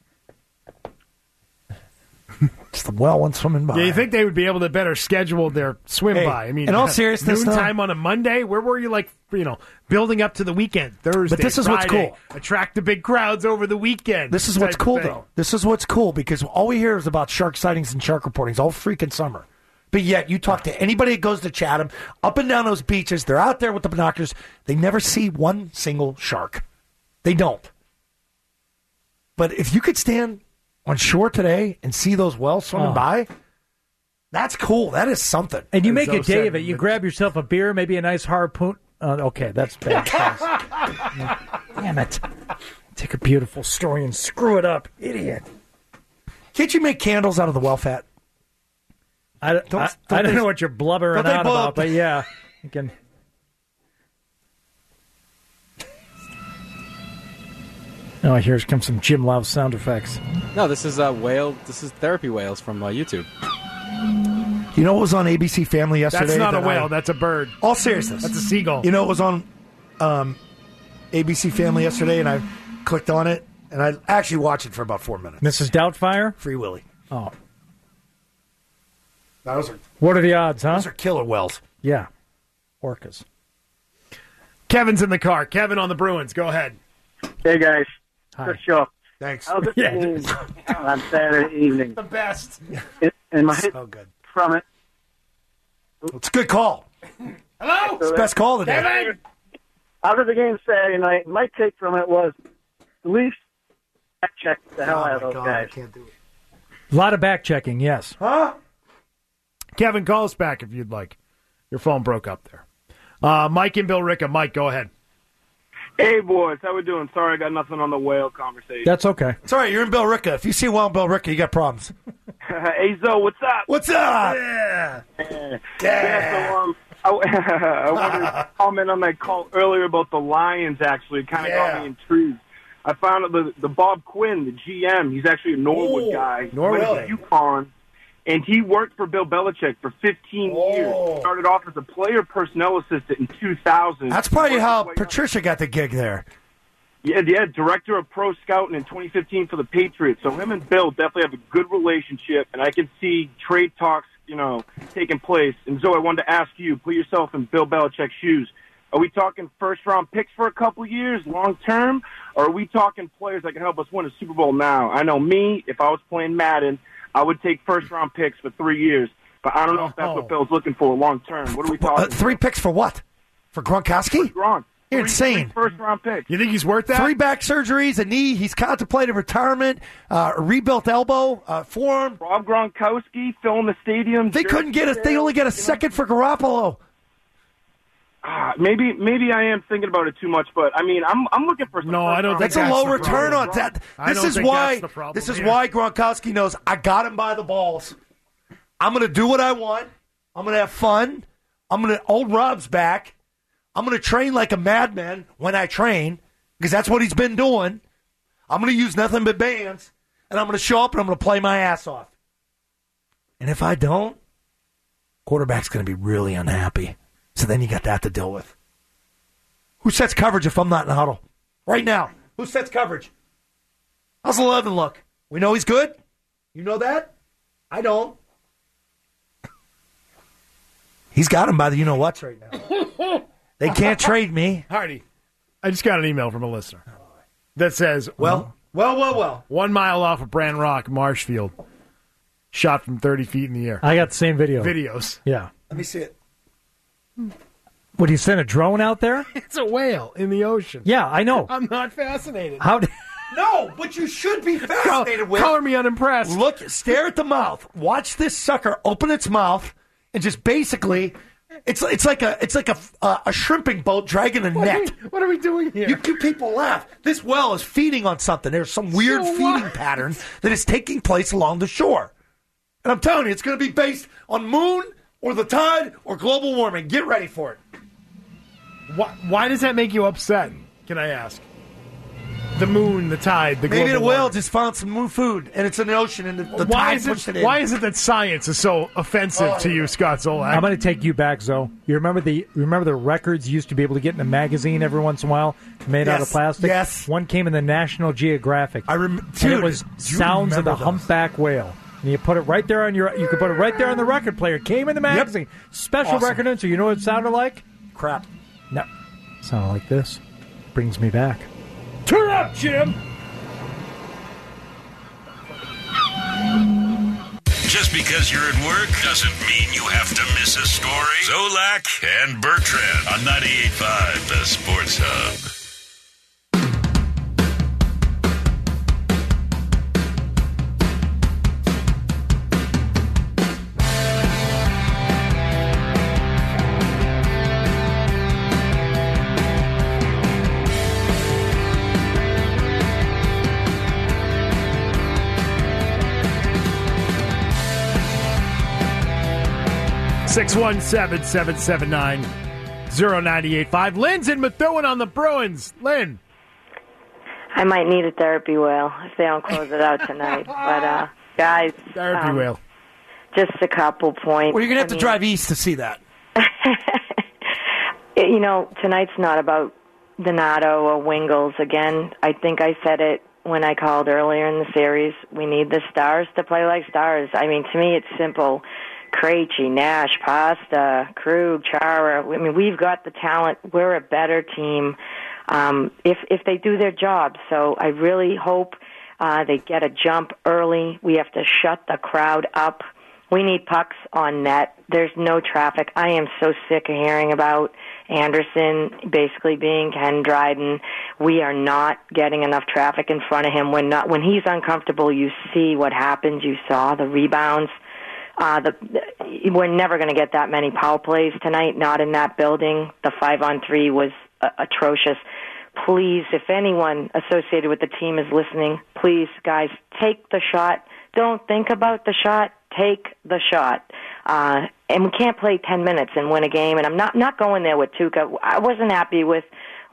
Speaker 3: Just the well one swimming by.
Speaker 7: Yeah, you think they would be able to better schedule their swim
Speaker 3: Hey,
Speaker 7: by? I mean,
Speaker 3: in all seriousness,
Speaker 7: noontime on a Monday. Where were you, like, you know, building up to the weekend? Thursday,
Speaker 3: But this is what's
Speaker 7: Friday,
Speaker 3: cool.
Speaker 7: Attract the big crowds over the weekend.
Speaker 3: This is what's
Speaker 7: type of
Speaker 3: cool,
Speaker 7: thing.
Speaker 3: though. This is what's cool, because all we hear is about shark sightings and shark reportings all freaking summer. But yet, you talk to anybody that goes to Chatham, up and down those beaches, they're out there with the binoculars. They never see one single shark. They don't. But if you could stand on shore today and see those whales swimming
Speaker 2: Oh.
Speaker 3: by, that's cool. That is something.
Speaker 2: And you
Speaker 7: As
Speaker 2: make
Speaker 7: Zoe
Speaker 2: a day
Speaker 7: said,
Speaker 2: of it. You
Speaker 7: but-
Speaker 2: grab yourself a beer, maybe a nice harpoon. Uh, okay, that's bad. Damn it. Take a beautiful story and screw it up. Idiot.
Speaker 3: Can't you make candles out of the well fat?
Speaker 2: I, don't,
Speaker 3: Don't-
Speaker 2: I,
Speaker 3: don't
Speaker 2: I don't
Speaker 3: they-
Speaker 2: know what you're blubbering
Speaker 3: don't they
Speaker 2: out
Speaker 3: blow
Speaker 2: about,
Speaker 3: up-
Speaker 2: but yeah. You can. Oh, here comes some Jim Love sound effects.
Speaker 8: No, this is uh, whale. This is therapy whales from uh, YouTube.
Speaker 3: You know what was on A B C Family yesterday?
Speaker 7: That's not a
Speaker 3: that
Speaker 7: whale.
Speaker 3: I-
Speaker 7: That's a bird.
Speaker 3: all seriousness.
Speaker 7: That's a seagull.
Speaker 3: You know what was on um, A B C Family yesterday, and I clicked on it, and I actually watched it for about four minutes.
Speaker 2: Missus Doubtfire?
Speaker 3: Free Willy.
Speaker 2: Oh.
Speaker 3: Those are,
Speaker 2: What are the odds, huh?
Speaker 3: those are killer whales.
Speaker 2: Yeah. Orcas.
Speaker 7: Kevin's in the car. Kevin on the Bruins. Go ahead.
Speaker 16: Hey, guys.
Speaker 2: Hi.
Speaker 16: Good show.
Speaker 3: Thanks.
Speaker 16: How's it
Speaker 2: Yeah.
Speaker 16: going on Saturday evening?
Speaker 7: The best.
Speaker 16: And my
Speaker 3: So good.
Speaker 16: from it.
Speaker 3: It's a good call.
Speaker 7: Hello?
Speaker 3: It's the best call today.
Speaker 7: Kevin.
Speaker 16: After the game Saturday night, my take from it was the Leafs check the hell
Speaker 3: Oh,
Speaker 16: out of
Speaker 3: my
Speaker 16: those
Speaker 3: God, I
Speaker 16: guys.
Speaker 3: can't do it.
Speaker 2: A lot of back checking, yes.
Speaker 3: Huh?
Speaker 7: Kevin, call us back if you'd like. Your phone broke up there. Uh, Mike and Bill Ricca. Mike, go ahead.
Speaker 17: Hey, boys. How we doing? Sorry, I got nothing on the whale conversation.
Speaker 2: That's okay.
Speaker 3: It's all right. You're in Bill Ricca. If you see a whale in Bill Ricca, you got problems.
Speaker 17: Hey, Zoe, what's up?
Speaker 3: What's up?
Speaker 17: Yeah. Yeah, so, um, I, I wanted to comment on that call earlier about the Lions, actually. It kind of
Speaker 3: Yeah.
Speaker 17: got me intrigued. I found out the, the Bob Quinn, the G M, he's actually a Norwood
Speaker 3: Oh,
Speaker 17: guy.
Speaker 7: Norwood.
Speaker 17: Went to UConn, and he worked for Bill Belichick for fifteen
Speaker 3: Oh.
Speaker 17: years. Started off as a player personnel assistant in two thousand.
Speaker 3: That's probably
Speaker 17: Worked
Speaker 3: how
Speaker 17: his way up.
Speaker 3: Patricia got the gig there.
Speaker 17: Yeah, yeah, director of pro scouting in twenty fifteen for the Patriots. So him and Bill definitely have a good relationship, and I can see trade talks, you know, taking place. And Zoe, I wanted to ask you, put yourself in Bill Belichick's shoes. Are we talking first-round picks for a couple years, long-term, or are we talking players that can help us win a Super Bowl now? I know me, if I was playing Madden, I would take first-round picks for three years, but I don't know if that's
Speaker 3: Oh.
Speaker 17: what Bill's looking for long-term. What are we talking
Speaker 3: Uh, three picks for what? For Gronkowski?
Speaker 17: Gronk.
Speaker 3: You're
Speaker 17: Three-
Speaker 3: insane.
Speaker 17: three first-round picks.
Speaker 7: You think he's worth that?
Speaker 3: Three back surgeries, a knee. He's contemplated retirement, uh, a rebuilt elbow, uh, forearm.
Speaker 17: Rob Gronkowski filling the stadium.
Speaker 3: They couldn't get a. They only get a second for Garoppolo.
Speaker 17: Ah, maybe maybe I am thinking about it too much, but I mean, I'm I'm looking for some
Speaker 7: No, I don't
Speaker 3: That's
Speaker 7: think
Speaker 3: a
Speaker 7: that's
Speaker 3: low
Speaker 7: the
Speaker 3: return
Speaker 7: problem.
Speaker 3: on that.
Speaker 7: I
Speaker 3: This
Speaker 7: don't
Speaker 3: is
Speaker 7: think
Speaker 3: why.
Speaker 7: that's the problem
Speaker 3: This is
Speaker 7: here.
Speaker 3: why Gronkowski knows I got him by the balls. I'm going to do what I want. I'm going to have fun. I'm going to. Old Rob's back. I'm going to train like a madman when I train because that's what he's been doing. I'm going to use nothing but bands, and I'm going to show up and I'm going to play my ass off. And if I don't, quarterback's going to be really unhappy. So then you got that to deal with. Who sets coverage if I'm not in the huddle? Right now. Who sets coverage? How's eleven look? We know he's good? You know that? I don't. He's got him by the you-know-whats right now. They can't trade me.
Speaker 7: Hardy, I just got an email from a listener that says,
Speaker 3: Well, well, well, well.
Speaker 7: One mile off of Brand Rock, Marshfield, shot from thirty feet in the air.
Speaker 2: I got the same video.
Speaker 7: Videos.
Speaker 2: Yeah.
Speaker 3: Let me see it.
Speaker 2: Would you send a drone out there?
Speaker 7: It's a whale in the ocean.
Speaker 2: Yeah, I know.
Speaker 7: I'm not fascinated.
Speaker 2: How? d-
Speaker 3: No, but you should be fascinated with.
Speaker 7: Color me unimpressed.
Speaker 3: Look, stare at the mouth. Watch this sucker open its mouth and just basically, it's it's like a it's like a uh, a shrimping boat dragging a
Speaker 7: What are
Speaker 3: net.
Speaker 7: we- what are we doing here?
Speaker 3: You, you people laugh. This well is feeding on something. There's some weird
Speaker 7: So
Speaker 3: feeding
Speaker 7: what?
Speaker 3: pattern that is taking place along the shore. And I'm telling you, it's going to be based on moon or the tide or global warming. Get ready for it.
Speaker 7: Why, why does that make you upset, can I ask? The moon, the tide, the
Speaker 3: Maybe the
Speaker 7: global
Speaker 3: whale
Speaker 7: warming.
Speaker 3: just found some moon food and it's in the ocean and the, the
Speaker 7: why
Speaker 3: tide
Speaker 7: is
Speaker 3: pushed it
Speaker 7: it,
Speaker 3: in.
Speaker 7: why is it that science is so offensive
Speaker 3: Oh,
Speaker 7: to you, Scott Zolak?
Speaker 2: I'm going to take you back, Zoe. You remember the you remember the records you used to be able to get in a magazine every once in a while, made out
Speaker 3: Yes,
Speaker 2: of plastic.
Speaker 3: yes.
Speaker 2: One came in the National Geographic.
Speaker 3: I rem-
Speaker 2: and
Speaker 3: Dude,
Speaker 2: it was
Speaker 3: do you
Speaker 2: sounds of
Speaker 3: remember
Speaker 2: the
Speaker 3: those?
Speaker 2: humpback whale. And you put it right there on your. You could put it right there on the record player. It came in the magazine. Special
Speaker 3: Awesome.
Speaker 2: record answer. You know what it sounded like?
Speaker 3: Crap.
Speaker 2: No, sounded like this. Brings me back.
Speaker 7: Turn up, Jim!
Speaker 1: Just because you're at work doesn't mean you have to miss a story. Zolak and Bertrand on ninety-eight point five, the Sports Hub.
Speaker 7: six one seven, seven seven nine, zero nine eight five. Lynn's in Methuen on the Bruins. Lynn.
Speaker 18: I might need a therapy whale if they don't close it out tonight. But, uh, guys.
Speaker 7: Therapy
Speaker 18: um,
Speaker 7: whale.
Speaker 18: Just a couple points.
Speaker 3: Well, you're going to have
Speaker 18: I
Speaker 3: to
Speaker 18: mean,
Speaker 3: drive east to see that.
Speaker 18: You know, tonight's not about Donato or Wingles. Again, I think I said it when I called earlier in the series. We need the stars to play like stars. I mean, to me, it's simple. Krejci, Nash, Pasta, Krug, Chara. I mean, we've got the talent. We're a better team um, if if they do their job. So I really hope uh, they get a jump early. We have to shut the crowd up. We need pucks on net. There's no traffic. I am so sick of hearing about Anderson basically being Ken Dryden. We are not getting enough traffic in front of him. When not when he's uncomfortable, you see what happens. You saw the rebounds. Uh, the, the we're never going to get that many power plays tonight. Not in that building. The five on three was uh, atrocious. Please, if anyone associated with the team is listening, please, guys, take the shot. Don't think about the shot. Take the shot. Uh, and we can't play ten minutes and win a game. And I'm not not going there with Tuukka. I wasn't happy with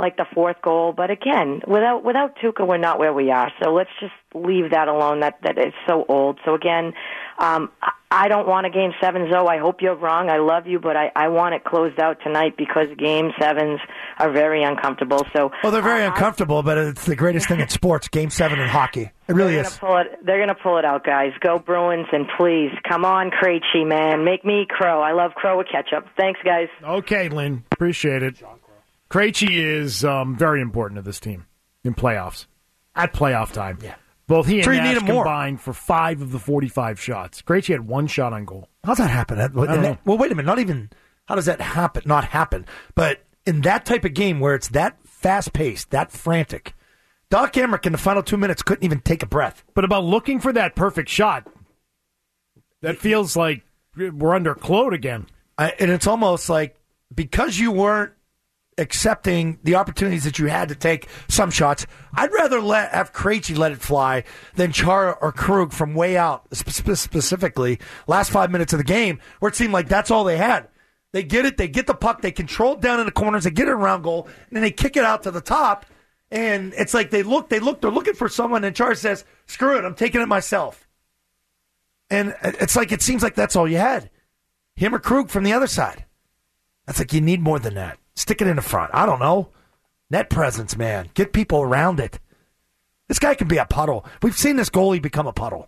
Speaker 18: like the fourth goal. But again, without without Tuca, we're not where we are. So let's just leave that alone. That that is so old. So again, um, I don't want a game seven, Zoe. I hope you're wrong. I love you, but I, I want it closed out tonight because game sevens are very uncomfortable. So
Speaker 3: Well, they're very
Speaker 18: uh,
Speaker 3: uncomfortable, but it's the greatest thing in sports, game seven in hockey. It really
Speaker 18: they're
Speaker 3: is.
Speaker 18: Gonna pull it, they're going to pull it out, guys. Go Bruins, and please, come on, Krejci, man. Make me Crow. I love Crow with ketchup. Thanks, guys.
Speaker 7: Okay, Lynn. Appreciate it. Krejci is um, very important to this team in playoffs. At playoff time.
Speaker 3: Yeah.
Speaker 7: Both he and
Speaker 3: So you need
Speaker 7: Nash
Speaker 3: him more.
Speaker 7: combined for five of the forty-five shots. Krejci had one shot on goal.
Speaker 3: How's that happen? That-
Speaker 7: I don't know.
Speaker 3: Well, wait a minute. Not even, how does that happen? Not happen. But in that type of game where it's that fast-paced, that frantic, Doc Emmerich in the final two minutes couldn't even take a breath.
Speaker 7: But about looking for that perfect shot, that feels like we're under Claude again.
Speaker 3: I, and it's almost like because you weren't accepting the opportunities that you had to take some shots, I'd rather let have Krejci let it fly than Chara or Krug from way out, spe- specifically last five minutes of the game, where it seemed like that's all they had. They get it, they get the puck, they control it down in the corners, they get it around goal, and then they kick it out to the top, and it's like they look, they look, they're looking for someone, and Chara says, screw it, I'm taking it myself. And it's like, it seems like that's all you had. Him or Krug from the other side. That's like, you need more than that. Stick it in the front. I don't know. Net presence, man. Get people around it. This guy can be a puddle. We've seen this goalie become a puddle.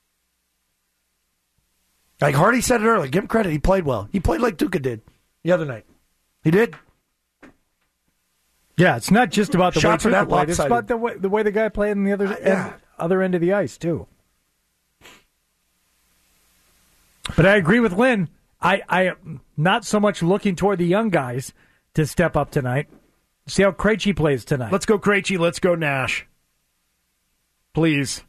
Speaker 3: Like Hardy said it earlier. Give him credit. He played well. He played like Tuca did the other night. He did.
Speaker 2: Yeah, it's not just about the
Speaker 3: Shots
Speaker 2: way
Speaker 3: are
Speaker 2: Tuca
Speaker 3: that
Speaker 2: played. It's
Speaker 3: lopsided.
Speaker 2: about the way, the way the guy played on the other, end, other end of the ice, too. But I agree with Lynn. I, I am not so much looking toward the young guys to step up tonight. See how Krejci plays tonight.
Speaker 7: Let's go Krejci. Let's go Nash. Please.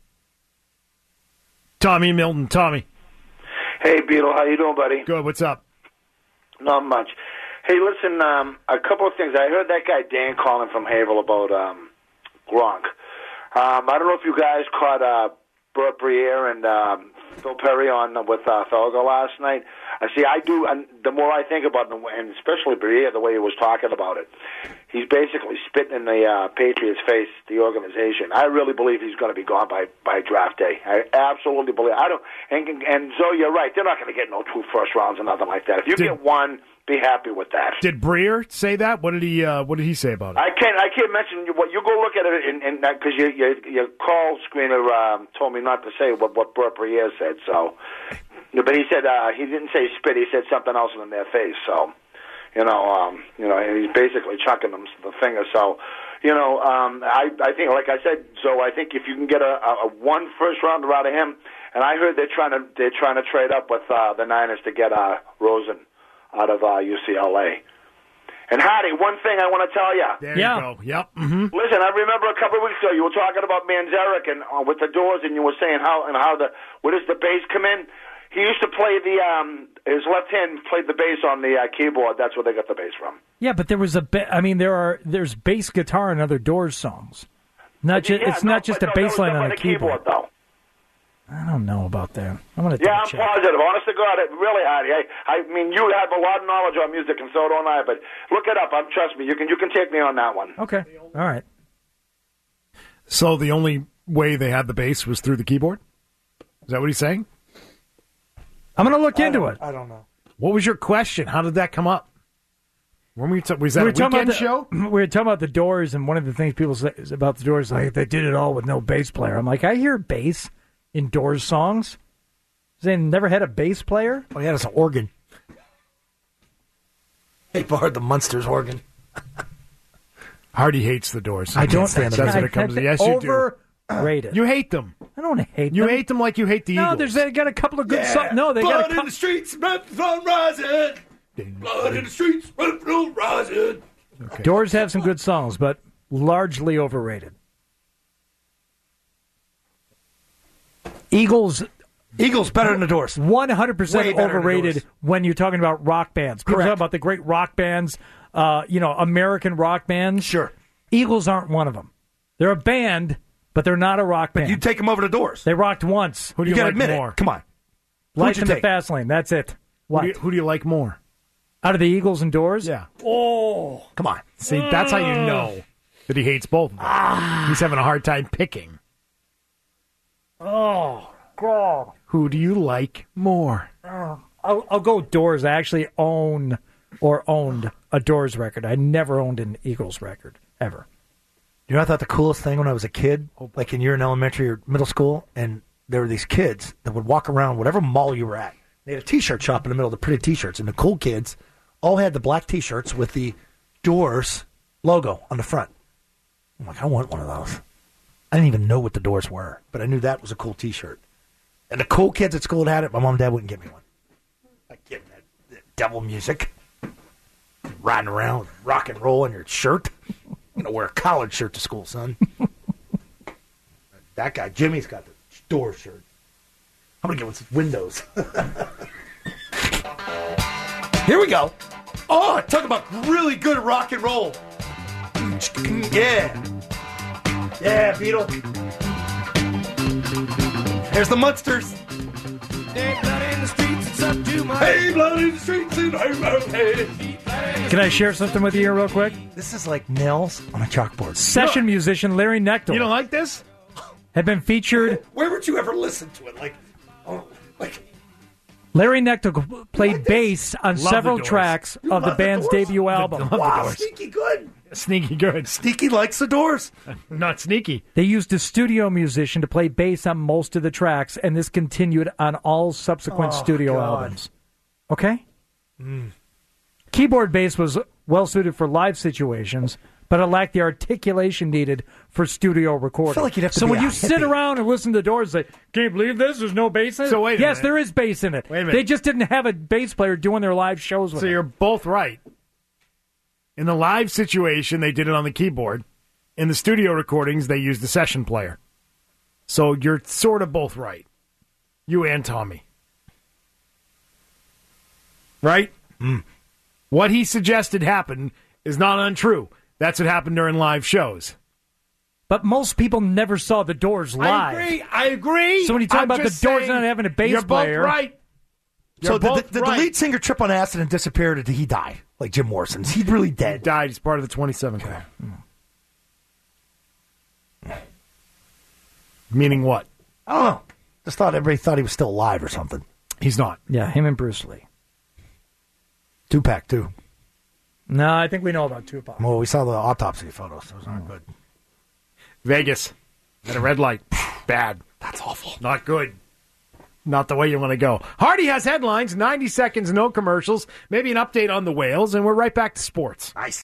Speaker 7: Tommy Milton. Tommy.
Speaker 19: Hey, Beetle. How you doing, buddy?
Speaker 7: Good. What's up?
Speaker 19: Not much. Hey, listen, um, a couple of things. I heard that guy Dan calling from Haverhill about um, Gronk. Um, I don't know if you guys caught uh, Burt Briere and um, Phil Perry on with uh, Felger last night. I see. I do. And the more I think about it, and especially Briere, the way he was talking about it, he's basically spitting in the uh, Patriots' face, the organization. I really believe he's going to be gone by, by draft day. I absolutely believe. I don't. And, and Zoe, you're right. They're not going to get no two first rounds or nothing like that. If you
Speaker 7: Did-
Speaker 19: get one, be happy with that.
Speaker 7: Did Briere say that? What did he? Uh, what did he say about it?
Speaker 19: I can't. I can't mention what you go look at it, and because your your your call screener um, told me not to say what what Burt Briere said. So, but he said uh, he didn't say spit. He said something else in their face. So, you know, um, you know, and he's basically chucking them the finger. So, you know, um, I I think, like I said, so I think if you can get a, a, a one first rounder out of him, and I heard they're trying to they're trying to trade up with uh, the Niners to get uh, Rosen out of uh, U C L A. And Hardy, one thing I want to tell you.
Speaker 7: There you go. Yep. Mm-hmm.
Speaker 19: Listen, I remember a couple of weeks ago you were talking about Manzarek and uh, with the doors, and you were saying how and how the where does the bass come in? He used to play the um, his left hand played the bass on the uh, keyboard. That's where they got the bass from.
Speaker 2: Yeah, but there was a bit. I mean, there are there's bass guitar in other Doors songs. Not just
Speaker 19: Yeah,
Speaker 2: it's
Speaker 19: no,
Speaker 2: not just
Speaker 19: but
Speaker 2: a
Speaker 19: no, that
Speaker 2: bass
Speaker 19: was
Speaker 2: line
Speaker 19: done
Speaker 2: on
Speaker 19: by
Speaker 2: a
Speaker 19: the
Speaker 2: keyboard.
Speaker 19: though.
Speaker 2: I don't know about that. I'm gonna.
Speaker 19: Yeah, I'm
Speaker 2: check.
Speaker 19: positive. Honest to God, it really, Hardy. I, I mean, you have a lot of knowledge on music, and so don't I. But look it up. I'm trust me. You can you can take me on that one.
Speaker 2: Okay. All right.
Speaker 7: So the only way they had the bass was through the keyboard? Is that what he's saying?
Speaker 2: I'm going to look into it.
Speaker 3: I don't know.
Speaker 7: What was your question? How did that come up? When were you ta- was that
Speaker 2: we
Speaker 7: a
Speaker 2: were talking
Speaker 7: weekend
Speaker 2: about the,
Speaker 7: show?
Speaker 2: We were talking about the Doors, and one of the things people say is about the Doors, like they did it all with no bass player. I'm like, I hear bass in Doors songs. They never had a bass player.
Speaker 3: Oh, yeah, it's an organ. They borrowed the Munsters organ.
Speaker 7: Hardy hates the Doors.
Speaker 2: I don't
Speaker 7: stand
Speaker 2: stand
Speaker 7: That's what it comes to. Yes, you do.
Speaker 2: Overrated.
Speaker 7: You hate them.
Speaker 2: I don't hate
Speaker 7: You
Speaker 2: them.
Speaker 7: hate them like you hate the
Speaker 2: No,
Speaker 7: Eagles.
Speaker 2: there's they got a couple of good
Speaker 3: Yeah.
Speaker 2: songs. No, they
Speaker 3: Blood
Speaker 2: got a
Speaker 3: in
Speaker 2: couple.
Speaker 3: the streets, blood from rising. Blood in the streets, blood from rising.
Speaker 2: Doors have some good songs, but largely overrated. Eagles.
Speaker 3: Eagles better than the Doors.
Speaker 2: one hundred
Speaker 3: Way
Speaker 2: percent
Speaker 3: better than the
Speaker 2: overrated
Speaker 3: Doors.
Speaker 2: when you're talking about rock bands. People
Speaker 3: Correct.
Speaker 2: talk about the great rock bands, uh, you know, American rock bands.
Speaker 3: Sure.
Speaker 2: Eagles aren't one of them. They're a band, but they're not a rock band.
Speaker 3: You take them over the Doors.
Speaker 2: They rocked once.
Speaker 7: Who do
Speaker 3: You
Speaker 7: you,
Speaker 3: gotta
Speaker 7: like
Speaker 3: admit
Speaker 7: more?
Speaker 3: it. Come on.
Speaker 2: Life
Speaker 3: Who'd you
Speaker 2: in the
Speaker 3: take?
Speaker 2: fast lane. That's it.
Speaker 7: Who
Speaker 2: What?
Speaker 7: do, you, who do you like more?
Speaker 2: Out of the Eagles and Doors?
Speaker 7: Yeah.
Speaker 2: Oh,
Speaker 3: come on.
Speaker 7: See, that's how you know that he hates both of them.
Speaker 2: Ah.
Speaker 7: He's having a hard time picking.
Speaker 2: Oh, God.
Speaker 7: Who do you like more?
Speaker 2: Oh. I'll, I'll go Doors. I actually own or owned a Doors record. I never owned an Eagles record, ever.
Speaker 3: You know, I thought the coolest thing when I was a kid, like when you're in elementary or middle school, and there were these kids that would walk around whatever mall you were at. They had a T-shirt shop in the middle of the pretty T-shirts, and the cool kids all had the black T-shirts with the Doors logo on the front. I'm like, I want one of those. I didn't even know what the Doors were, but I knew that was a cool T-shirt. And the cool kids at school that had it. My mom and dad wouldn't give me one. Like getting that, that devil music, riding around with rock and roll in your shirt. I'm going to wear a collared shirt to school, son. That guy, Jimmy's got the Doors shirt. I'm going to get one some windows. Here we go. Oh, talk about really good rock and roll. Yeah. Yeah, Beetle. There's the Munsters. Hey, blood in the streets, it's up to my... Hey, blood in the streets, and hey.
Speaker 2: Can I share something with you here real quick?
Speaker 3: This is like nails on a chalkboard.
Speaker 2: Session musician Larry Knechtel.
Speaker 7: You don't like this?
Speaker 2: Had been featured...
Speaker 3: Where would you ever listen to it? Like, oh, like...
Speaker 2: Larry Knechtel played bass on
Speaker 7: Love
Speaker 2: several
Speaker 7: the Doors.
Speaker 2: tracks
Speaker 3: You
Speaker 2: of the
Speaker 3: love the
Speaker 2: band's
Speaker 3: Doors?
Speaker 2: debut album.
Speaker 7: Love the
Speaker 3: Wow,
Speaker 7: Doors.
Speaker 3: sneaky good.
Speaker 7: Sneaky good.
Speaker 3: Sneaky likes the Doors.
Speaker 7: Not sneaky.
Speaker 2: They used a studio musician to play bass on most of the tracks, and this continued on all subsequent
Speaker 3: Oh,
Speaker 2: studio
Speaker 3: God.
Speaker 2: albums. Okay?
Speaker 3: Mm.
Speaker 2: Keyboard bass was well suited for live situations, but it lacked the articulation needed for studio recording.
Speaker 3: I feel like you'd have to
Speaker 2: so
Speaker 3: be
Speaker 2: when
Speaker 3: a
Speaker 2: you sit
Speaker 3: hippie.
Speaker 2: around and listen to the Doors, say, "Can you believe this? There's no bass in it."
Speaker 7: So wait a
Speaker 2: yes,
Speaker 7: minute.
Speaker 2: there is bass in it.
Speaker 7: Wait a minute.
Speaker 2: They just didn't have a bass player doing their live shows with
Speaker 7: So
Speaker 2: them.
Speaker 7: you're both right. In the live situation, they did it on the keyboard. In the studio recordings, they used the session player. So you're sort of both right. You and Tommy. Right?
Speaker 3: Mm.
Speaker 7: What he suggested happened is not untrue. That's what happened during live shows.
Speaker 2: But most people never saw the Doors live.
Speaker 7: I agree. I agree.
Speaker 2: So when you talk
Speaker 7: I'm
Speaker 2: about the
Speaker 7: just
Speaker 2: Doors
Speaker 7: saying,
Speaker 2: not having a bass
Speaker 7: you're
Speaker 2: player,
Speaker 7: both right.
Speaker 3: So
Speaker 7: You're
Speaker 3: did,
Speaker 7: both
Speaker 3: the, did
Speaker 7: right.
Speaker 3: the lead singer trip on acid and disappear, or did he die? Like Jim Morrison's? He's really dead.
Speaker 7: He died. He's part of the twenty-seven Club. Meaning what?
Speaker 3: I don't know. Just thought everybody thought he was still alive or something.
Speaker 7: He's not.
Speaker 2: Yeah, him and Bruce Lee.
Speaker 3: Tupac, too.
Speaker 2: No, I think we know about Tupac.
Speaker 3: Well, we saw the autopsy photos. Those aren't good.
Speaker 7: Vegas. At a red light. Bad.
Speaker 3: That's awful.
Speaker 7: Not good. Not the way you want to go. Hardy has headlines, ninety seconds, no commercials, maybe an update on the Whales, and we're right back to sports.
Speaker 3: Nice.